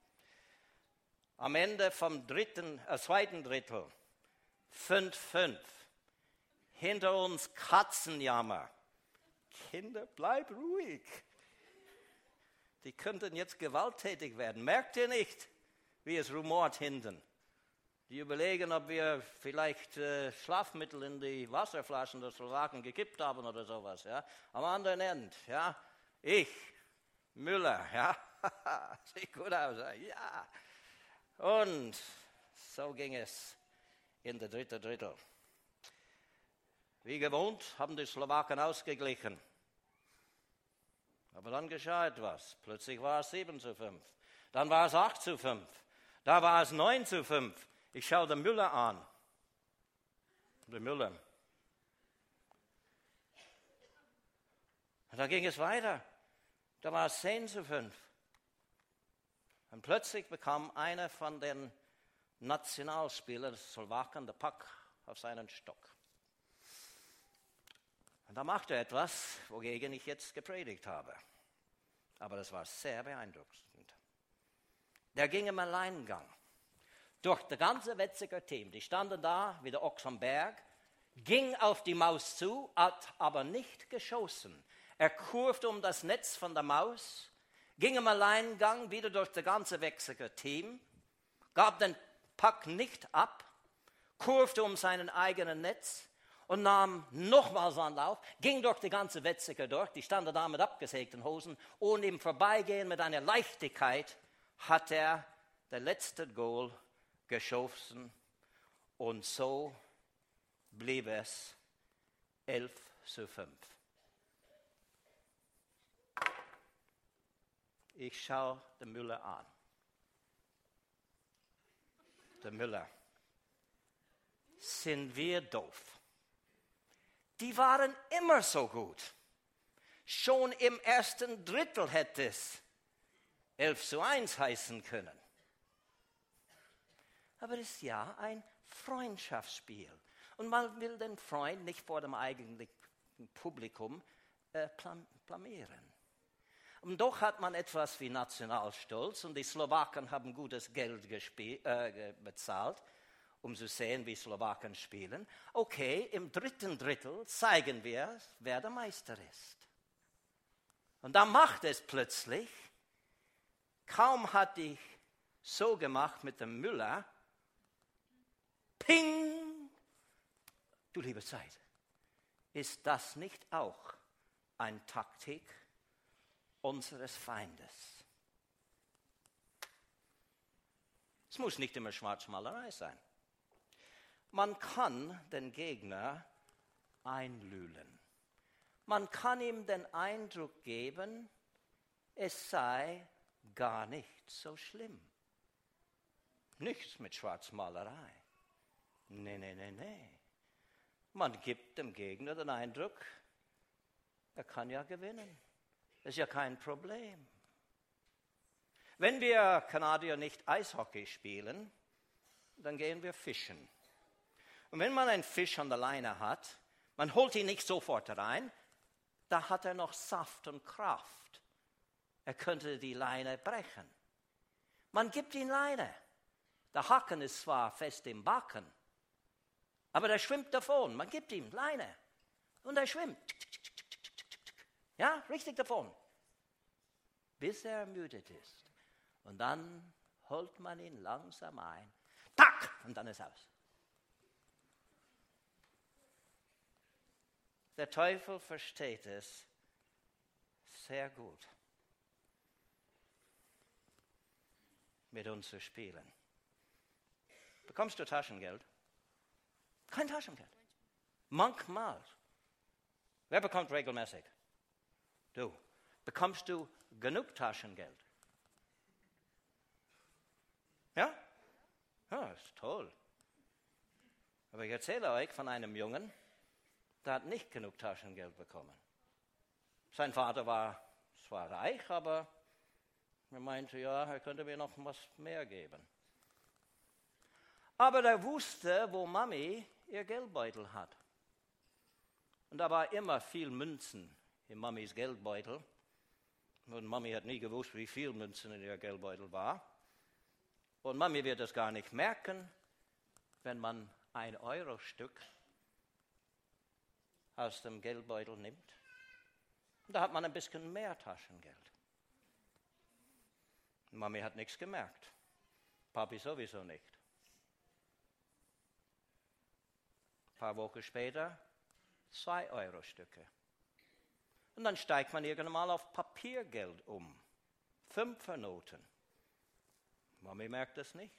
Am Ende vom zweiten Drittel 5:5. Hinter uns Katzenjammer. Kinder, bleib ruhig. Die könnten jetzt gewalttätig werden. Merkt ihr nicht, wie es rumort hinten? Die überlegen, ob wir vielleicht Schlafmittel in die Wasserflaschen der Slowaken gekippt haben oder sowas. Ja? Am anderen Ende, ja, ich, Müller, ja, sieht gut aus, ja. Und so ging es in der dritten Drittel. Wie gewohnt haben die Slowaken ausgeglichen. Aber dann geschah etwas. Plötzlich war es 7:5. Dann war es 8:5. Da war es 9:5. Ich schaue den Müller an. Der Müller. Und da ging es weiter. Da war es 10:5. Und plötzlich bekam einer von den Nationalspielern des Slowaken den Puck auf seinen Stock. Und da machte er etwas, wogegen ich jetzt gepredigt habe. Aber das war sehr beeindruckend. Der ging im Alleingang durch das ganze Wetziger Team. Die standen da wie der Ochs am Berg, ging auf die Maus zu, hat aber nicht geschossen. Er kurvte um das Netz von der Maus, ging im Alleingang wieder durch das ganze Wetziger Team, gab den Puck nicht ab, kurvte um seinen eigenen Netz und nahm nochmals Anlauf, ging durch die ganze Wetzikon durch, die standen da mit abgesägten Hosen, und im Vorbeigehen mit einer Leichtigkeit hat er das letzte Goal geschossen, und so blieb es 11:5. Ich schaue den Müller an. Der Müller. Sind wir doof? Die waren immer so gut. Schon im ersten Drittel hätte es 11:1 heißen können. Aber es ist ja ein Freundschaftsspiel. Und man will den Freund nicht vor dem eigenen Publikum blamieren. Und doch hat man etwas wie Nationalstolz, und die Slowaken haben gutes Geld bezahlt, um zu sehen, wie Slowaken spielen. Okay, im dritten Drittel zeigen wir, wer der Meister ist. Und dann macht es plötzlich, kaum hatte ich so gemacht mit dem Müller, ping, du liebe Zeit, ist das nicht auch eine Taktik unseres Feindes? Es muss nicht immer Schwarzmalerei sein. Man kann den Gegner einlullen. Man kann ihm den Eindruck geben, es sei gar nicht so schlimm. Nichts mit Schwarzmalerei. Nee. Man gibt dem Gegner den Eindruck, er kann ja gewinnen. Das ist ja kein Problem. Wenn wir Kanadier nicht Eishockey spielen, dann gehen wir fischen. Und wenn man einen Fisch an der Leine hat, man holt ihn nicht sofort rein, da hat er noch Saft und Kraft. Er könnte die Leine brechen. Man gibt ihm Leine. Der Haken ist zwar fest im Backen, aber der schwimmt davon. Man gibt ihm Leine und er schwimmt. Ja, richtig davon. Bis er ermüdet ist. Und dann holt man ihn langsam ein. Tack! Und dann ist er aus. Der Teufel versteht es sehr gut, mit uns zu spielen. Bekommst du Taschengeld? Kein Taschengeld. Manchmal. Wer bekommt regelmäßig? Du. Bekommst du genug Taschengeld? Ja? Ja, ist toll. Aber ich erzähle euch von einem Jungen, der hat nicht genug Taschengeld bekommen. Sein Vater war zwar reich, aber er meinte, ja, er könnte mir noch was mehr geben. Aber er wusste, wo Mami ihr Geldbeutel hat. Und da war immer viel Münzen in Mamis Geldbeutel. Und Mami hat nie gewusst, wie viel Münzen in ihr Geldbeutel war. Und Mami wird es gar nicht merken, wenn man ein Euro-Stück aus dem Geldbeutel nimmt. Und da hat man ein bisschen mehr Taschengeld. Mami hat nichts gemerkt. Papi sowieso nicht. Ein paar Wochen später 2 Euro-Stücke. Und dann steigt man irgendwann mal auf Papiergeld um. 5er Noten. Mami merkt das nicht.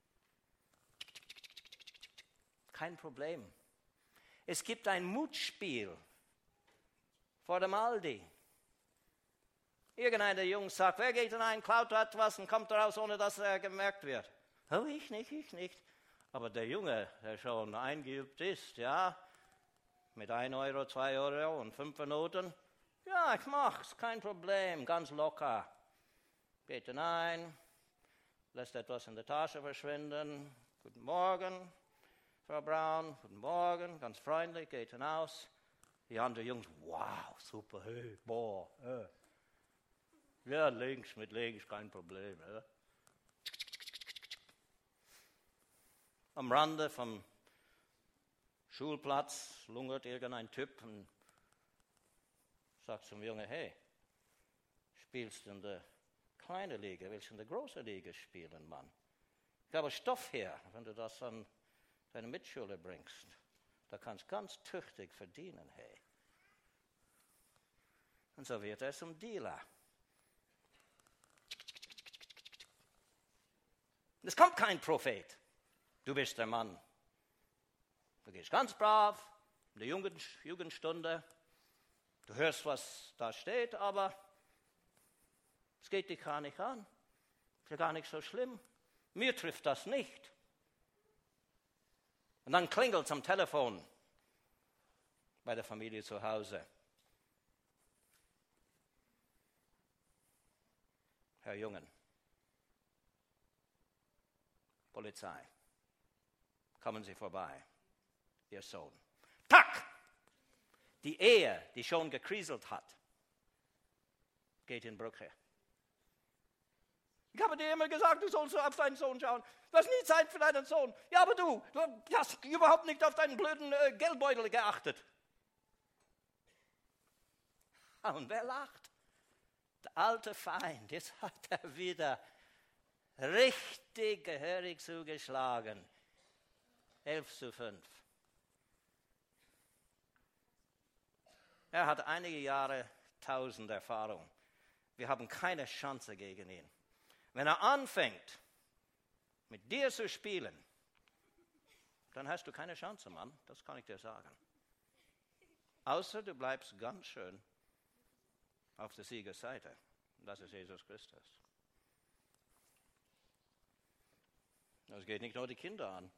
Kein Problem. Es gibt ein Mutspiel vor dem Aldi. Irgendeiner der Jungs sagt, wer geht hinein, klaut etwas und kommt raus, ohne dass er gemerkt wird. Oh, ich nicht. Aber der Junge, der schon eingeübt ist, ja, mit 1 Euro, 2 Euro und 5er Noten, ja, ich mach's, kein Problem, ganz locker. Geht hinein, lässt etwas in der Tasche verschwinden. Guten Morgen, Frau Braun, guten Morgen, ganz freundlich, geht hinaus. Die anderen Jungs, wow, super, hey, boah, ja, links mit links, kein Problem. Ja. Am Rande vom Schulplatz lungert irgendein Typ und sagt zum Jungen, hey, spielst du in der kleinen Liga, willst du in der großen Liga spielen, Mann? Ich habe Stoff her, wenn du das an deine Mitschüler bringst. Da kannst du ganz tüchtig verdienen, hey. Und so wird er zum Dealer. Es kommt kein Prophet. Du bist der Mann. Du gehst ganz brav in der Jugendstunde. Du hörst, was da steht, aber es geht dich gar nicht an. Ist ja gar nicht so schlimm. Mir trifft das nicht. Und dann klingelt es am Telefon bei der Familie zu Hause. Herr Jungen, Polizei, kommen Sie vorbei, Ihr Sohn. Tack! Die Ehe, die schon gekriselt hat, geht in Brüche. Ich habe dir immer gesagt, du sollst auf deinen Sohn schauen. Du hast nie Zeit für deinen Sohn. Ja, aber du hast überhaupt nicht auf deinen blöden Geldbeutel geachtet. Und wer lacht? Der alte Feind, jetzt hat er wieder richtig gehörig zugeschlagen. 11:5. Er hat einige Jahre 1000 Erfahrung. Wir haben keine Chance gegen ihn. Wenn er anfängt, mit dir zu spielen, dann hast du keine Chance, Mann. Das kann ich dir sagen. Außer du bleibst ganz schön auf der Siegerseite. Das ist Jesus Christus. Das geht nicht nur die Kinder an.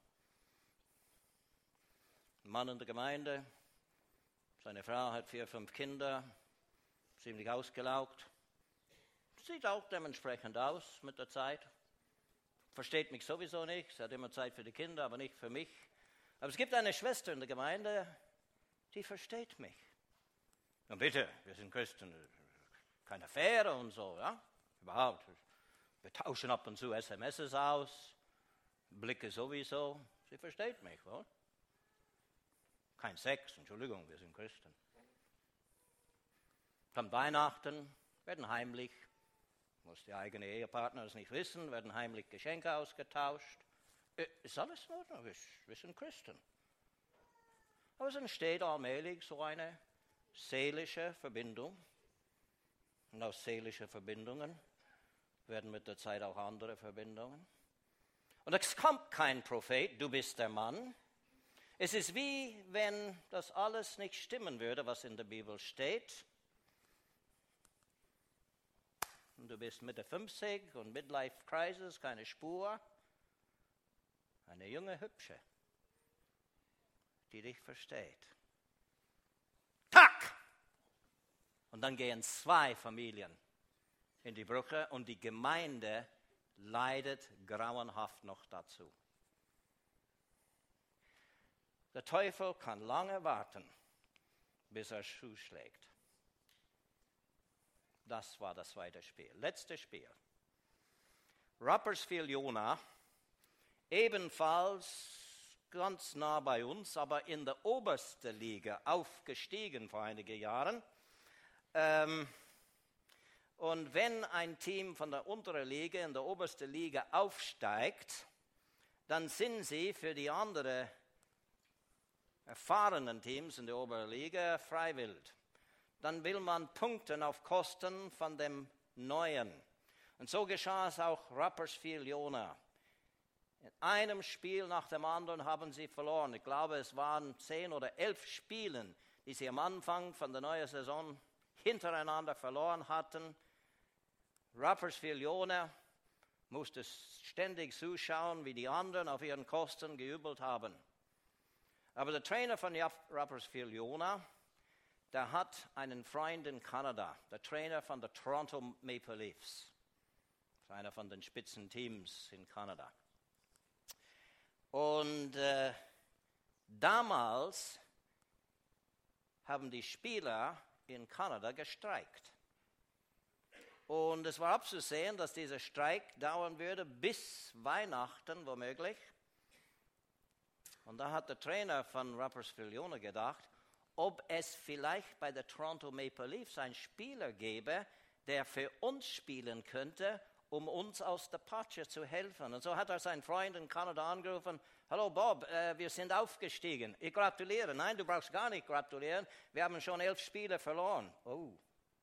Ein Mann in der Gemeinde, seine Frau hat 4, 5 Kinder, ziemlich ausgelaugt. Sieht auch dementsprechend aus mit der Zeit. Versteht mich sowieso nicht. Sie hat immer Zeit für die Kinder, aber nicht für mich. Aber es gibt eine Schwester in der Gemeinde, die versteht mich. Und bitte, wir sind Christen, keine Affäre und so, ja? Überhaupt. Wir tauschen ab und zu SMSs aus, Blicke sowieso. Sie versteht mich, wohl? Kein Sex, Entschuldigung, wir sind Christen. Kommt Weihnachten, werden heimlich, muss der eigene Ehepartner es nicht wissen, werden heimlich Geschenke ausgetauscht. Ist alles in Ordnung, wir sind Christen. Aber es entsteht allmählich so eine seelische Verbindung. Und aus seelischen Verbindungen werden mit der Zeit auch andere Verbindungen. Und es kommt kein Prophet, du bist der Mann. Es ist wie wenn das alles nicht stimmen würde, was in der Bibel steht. Und du bist Mitte 50 und Midlife Crisis, keine Spur. Eine junge Hübsche, die dich versteht. Tack! Und dann gehen 2 Familien in die Brüche und die Gemeinde leidet grauenhaft noch dazu. Der Teufel kann lange warten, bis er zuschlägt. Das war das zweite Spiel. Letztes Spiel. Rapperswil-Jona, ebenfalls ganz nah bei uns, aber in der obersten Liga aufgestiegen vor einigen Jahren. Und wenn ein Team von der unteren Liga in der obersten Liga aufsteigt, dann sind sie für die anderen erfahrenen Teams in der oberen Liga freiwillig. Dann will man punkten auf Kosten von dem Neuen. Und so geschah es auch Rapperswil-Jona. In einem Spiel nach dem anderen haben sie verloren. Ich glaube, es waren 10 oder 11 Spiele, die sie am Anfang von der neuen Saison hintereinander verloren hatten. Rapperswil-Jona musste ständig zuschauen, wie die anderen auf ihren Kosten gejubelt haben. Aber der Trainer von Rapperswil-Jona, der hat einen Freund in Kanada, der Trainer von der Toronto Maple Leafs. Das ist einer von den Spitzenteams in Kanada. Und damals haben die Spieler in Kanada gestreikt. Und es war abzusehen, dass dieser Streik dauern würde bis Weihnachten womöglich. Und da hat der Trainer von Rapperswil-Jona gedacht, ob es vielleicht bei der Toronto Maple Leafs einen Spieler gäbe, der für uns spielen könnte, um uns aus der Patsche zu helfen. Und so hat er seinen Freund in Kanada angerufen, hallo Bob, wir sind aufgestiegen. Ich gratuliere. Nein, du brauchst gar nicht gratulieren. Wir haben schon 11 Spiele verloren. Oh.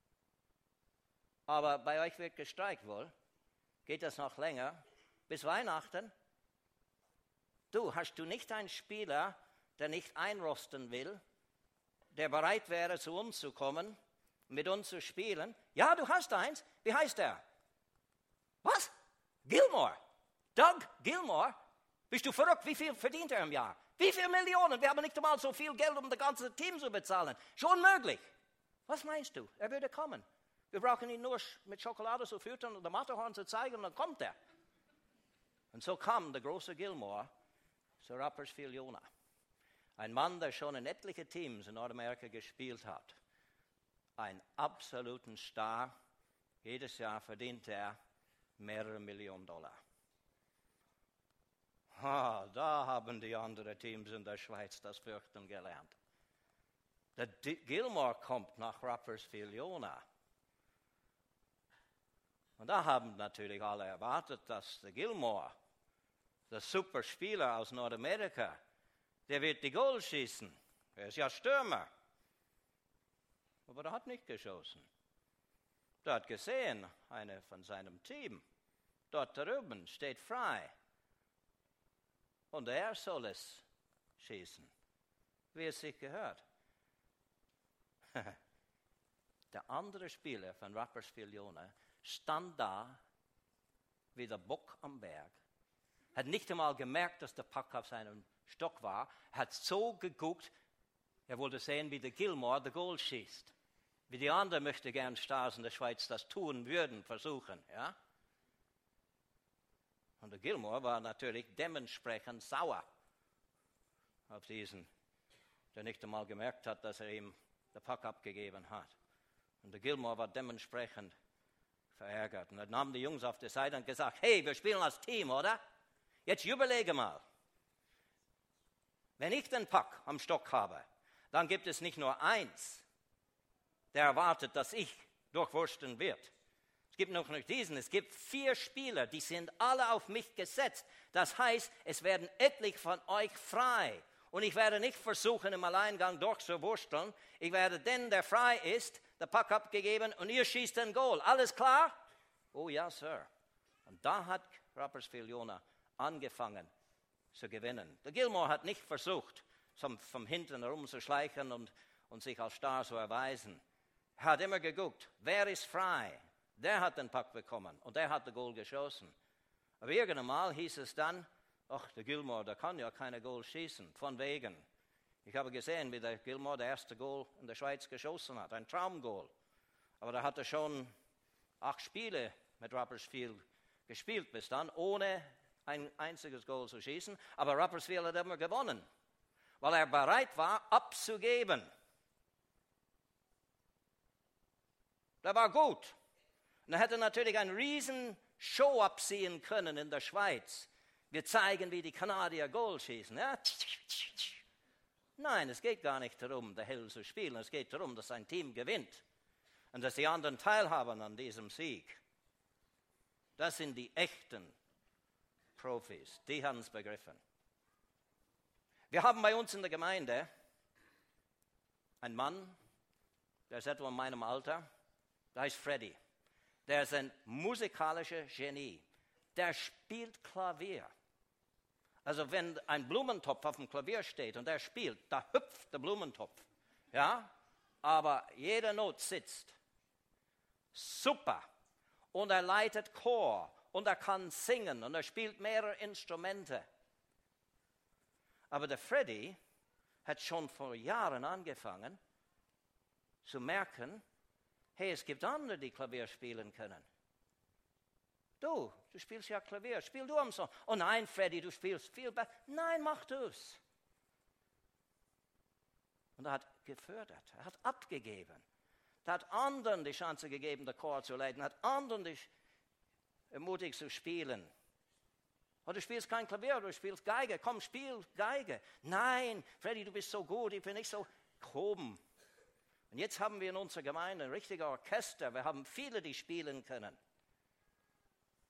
Aber bei euch wird gestreikt wohl. Geht das noch länger? Bis Weihnachten? Hast du nicht einen Spieler, der nicht einrosten will, der bereit wäre, zu uns zu kommen, mit uns zu spielen? Ja, du hast eins. Wie heißt er? Was? Gilmore? Doug Gilmore? Bist du verrückt? Wie viel verdient er im Jahr? Wie viele Millionen? Wir haben nicht einmal so viel Geld, um das ganze Team zu bezahlen. Schon möglich. Was meinst du? Er würde kommen. Wir brauchen ihn nur mit Schokolade zu füttern und der Matterhorn zu zeigen, und dann kommt er. Und so kam der große Gilmore zu Rapperswil Jona. Ein Mann, der schon in etliche Teams in Nordamerika gespielt hat. Ein absoluten Star. Jedes Jahr verdient er mehrere Millionen $. Da haben die anderen Teams in der Schweiz das Fürchten gelernt. Der Gilmore kommt nach Rapperswil Jona. Und da haben natürlich alle erwartet, dass der Gilmore, der Superspieler aus Nordamerika, der wird die Goal schießen. Er ist ja Stürmer. Aber er hat nicht geschossen. Er hat gesehen, einer von seinem Team, dort drüben steht frei. Und er soll es schießen, wie es sich gehört. Der andere Spieler von Rapperswil Jona stand da wie der Bock am Berg, hat nicht einmal gemerkt, dass der Puck auf seinem Stock war, hat so geguckt, er wollte sehen, wie der Gilmore der Goal schießt. Wie die anderen möchte gern Stars in der Schweiz das tun würden, versuchen. Ja? Und der Gilmore war natürlich dementsprechend sauer auf diesen, der nicht einmal gemerkt hat, dass er ihm den Puck abgegeben hat. Und der Gilmore war dementsprechend verärgert. Und dann nahmen die Jungs auf die Seite und gesagt, hey, wir spielen als Team, oder? Jetzt überlege mal. Wenn ich den Puck am Stock habe, dann gibt es nicht nur eins, der erwartet, dass ich durchwursten wird. Es gibt noch nicht diesen, es gibt 4 Spieler, die sind alle auf mich gesetzt. Das heißt, es werden etliche von euch frei. Und ich werde nicht versuchen, im Alleingang durchzuwursteln. Ich werde den, der frei ist, der Puck abgegeben und ihr schießt den Goal. Alles klar? Oh ja, Sir. Und da hat Rapperswil Jona angefangen zu gewinnen. Der Gilmore hat nicht versucht, vom hinten herumzuschleichen und sich als Star zu erweisen. Er hat immer geguckt, wer ist frei? Der hat den Puck bekommen und der hat den Goal geschossen. Aber irgendwann mal hieß es dann, ach, der Gilmore, der kann ja keine Goal schießen, von wegen. Ich habe gesehen, wie der Gilmore der erste Goal in der Schweiz geschossen hat, ein Traumgoal. Aber da hat er schon 8 Spiele mit Rapperswil gespielt bis dann, ohne ein einziges Goal zu schießen. Aber Rapperswil hat immer gewonnen, weil er bereit war, abzugeben. Der war gut. Und er hätte natürlich eine riesen Show abziehen können in der Schweiz. Wir zeigen, wie die Kanadier Goal schießen. Ja? Nein, es geht gar nicht darum, der Held zu spielen. Es geht darum, dass ein Team gewinnt und dass die anderen teilhaben an diesem Sieg. Das sind die echten Profis. Die haben es begriffen. Wir haben bei uns in der Gemeinde einen Mann, der ist etwa in meinem Alter, der heißt Freddy. Der ist ein musikalischer Genie. Der spielt Klavier. Also wenn ein Blumentopf auf dem Klavier steht und er spielt, da hüpft der Blumentopf. Ja, aber jede Not sitzt. Super. Und er leitet Chor und er kann singen und er spielt mehrere Instrumente. Aber der Freddy hat schon vor Jahren angefangen zu merken, hey, es gibt andere, die Klavier spielen können. Du spielst ja Klavier, spiel du am Song. Oh nein, Freddy, du spielst viel besser. Nein, mach du's. Und er hat gefördert, er hat abgegeben. Er hat anderen die Chance gegeben, den Chor zu leiten, er hat anderen die ermutigt zu spielen. Oder du spielst kein Klavier, du spielst Geige. Komm, spiel Geige. Nein, Freddy, du bist so gut, ich bin nicht so gehoben. Und jetzt haben wir in unserer Gemeinde ein richtiges Orchester. Wir haben viele, die spielen können.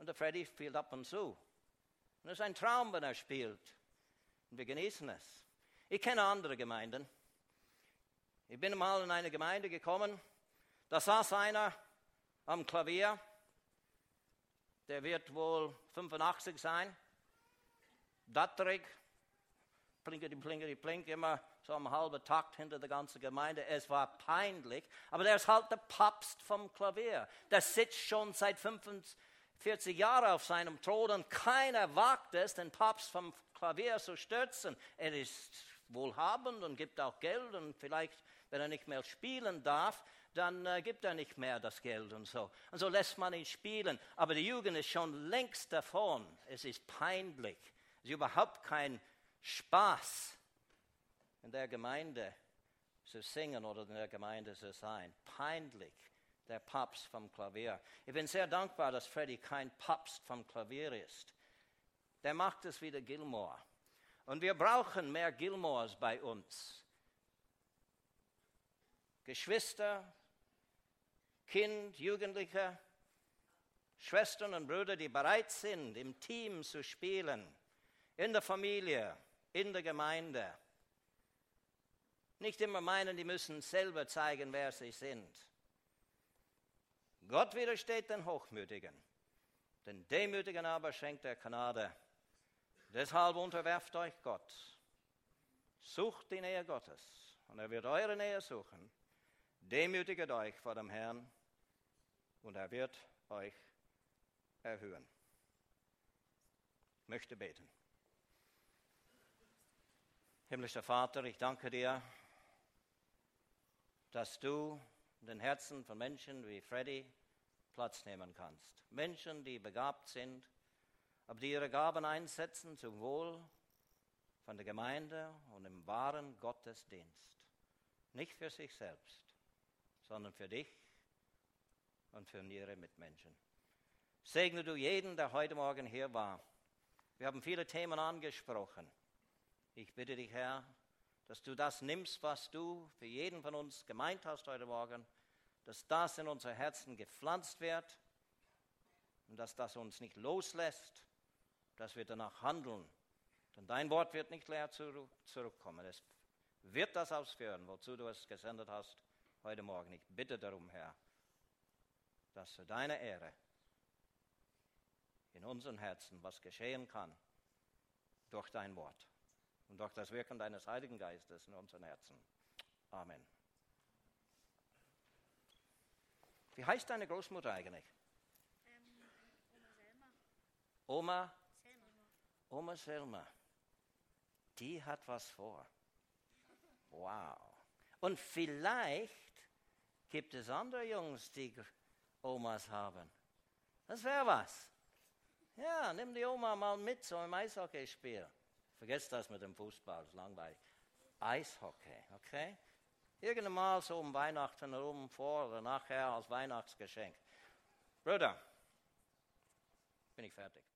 Und der Freddy spielt ab und zu. Und es ist ein Traum, wenn er spielt. Und wir genießen es. Ich kenne andere Gemeinden. Ich bin mal in eine Gemeinde gekommen, da saß einer am Klavier, der wird wohl 85 sein, datterig, plinkety, plink, immer so am halben Takt hinter der ganzen Gemeinde. Es war peinlich, aber der ist halt der Papst vom Klavier. Der sitzt schon seit 45 Jahren auf seinem Thron und keiner wagt es, den Papst vom Klavier zu stürzen. Er ist wohlhabend und gibt auch Geld und vielleicht, wenn er nicht mehr spielen darf, dann gibt er nicht mehr das Geld und so. Und so lässt man ihn spielen. Aber die Jugend ist schon längst davon. Es ist peinlich. Es ist überhaupt kein Spaß, in der Gemeinde zu singen oder in der Gemeinde zu sein. Peinlich, der Papst vom Klavier. Ich bin sehr dankbar, dass Freddy kein Papst vom Klavier ist. Der macht es wie der Gilmore. Und wir brauchen mehr Gilmores bei uns. Geschwister, Kind, Jugendliche, Schwestern und Brüder, die bereit sind, im Team zu spielen, in der Familie, in der Gemeinde. Nicht immer meinen, die müssen selber zeigen, wer sie sind. Gott widersteht den Hochmütigen, den Demütigen aber schenkt er Gnade. Deshalb unterwerft euch Gott. Sucht die Nähe Gottes und er wird eure Nähe suchen. Demütiget euch vor dem Herrn und er wird euch erhöhen. Ich möchte beten. Himmlischer Vater, ich danke dir, dass du in den Herzen von Menschen wie Freddy Platz nehmen kannst. Menschen, die begabt sind, aber die ihre Gaben einsetzen zum Wohl von der Gemeinde und im wahren Gottesdienst. Nicht für sich selbst, sondern für dich und für ihre Mitmenschen. Segne du jeden, der heute Morgen hier war. Wir haben viele Themen angesprochen. Ich bitte dich, Herr, dass du das nimmst, was du für jeden von uns gemeint hast heute Morgen, dass das in unsere Herzen gepflanzt wird und dass das uns nicht loslässt, dass wir danach handeln. Denn dein Wort wird nicht leer zurückkommen. Es wird das ausführen, wozu du es gesendet hast heute Morgen. Ich bitte darum, Herr, dass für deine Ehre in unseren Herzen was geschehen kann durch dein Wort und durch das Wirken deines Heiligen Geistes in unseren Herzen. Amen. Wie heißt deine Großmutter eigentlich? Oma Selma. Oma Selma. Die hat was vor. Wow. Und vielleicht gibt es andere Jungs, die Omas haben. Das wäre was. Ja, nimm die Oma mal mit zu einem Eishockeyspiel. Vergesst das mit dem Fußball, ist langweilig. Eishockey, okay? Irgendwann mal so um Weihnachten herum, vor oder nachher als Weihnachtsgeschenk. Bruder, bin ich fertig.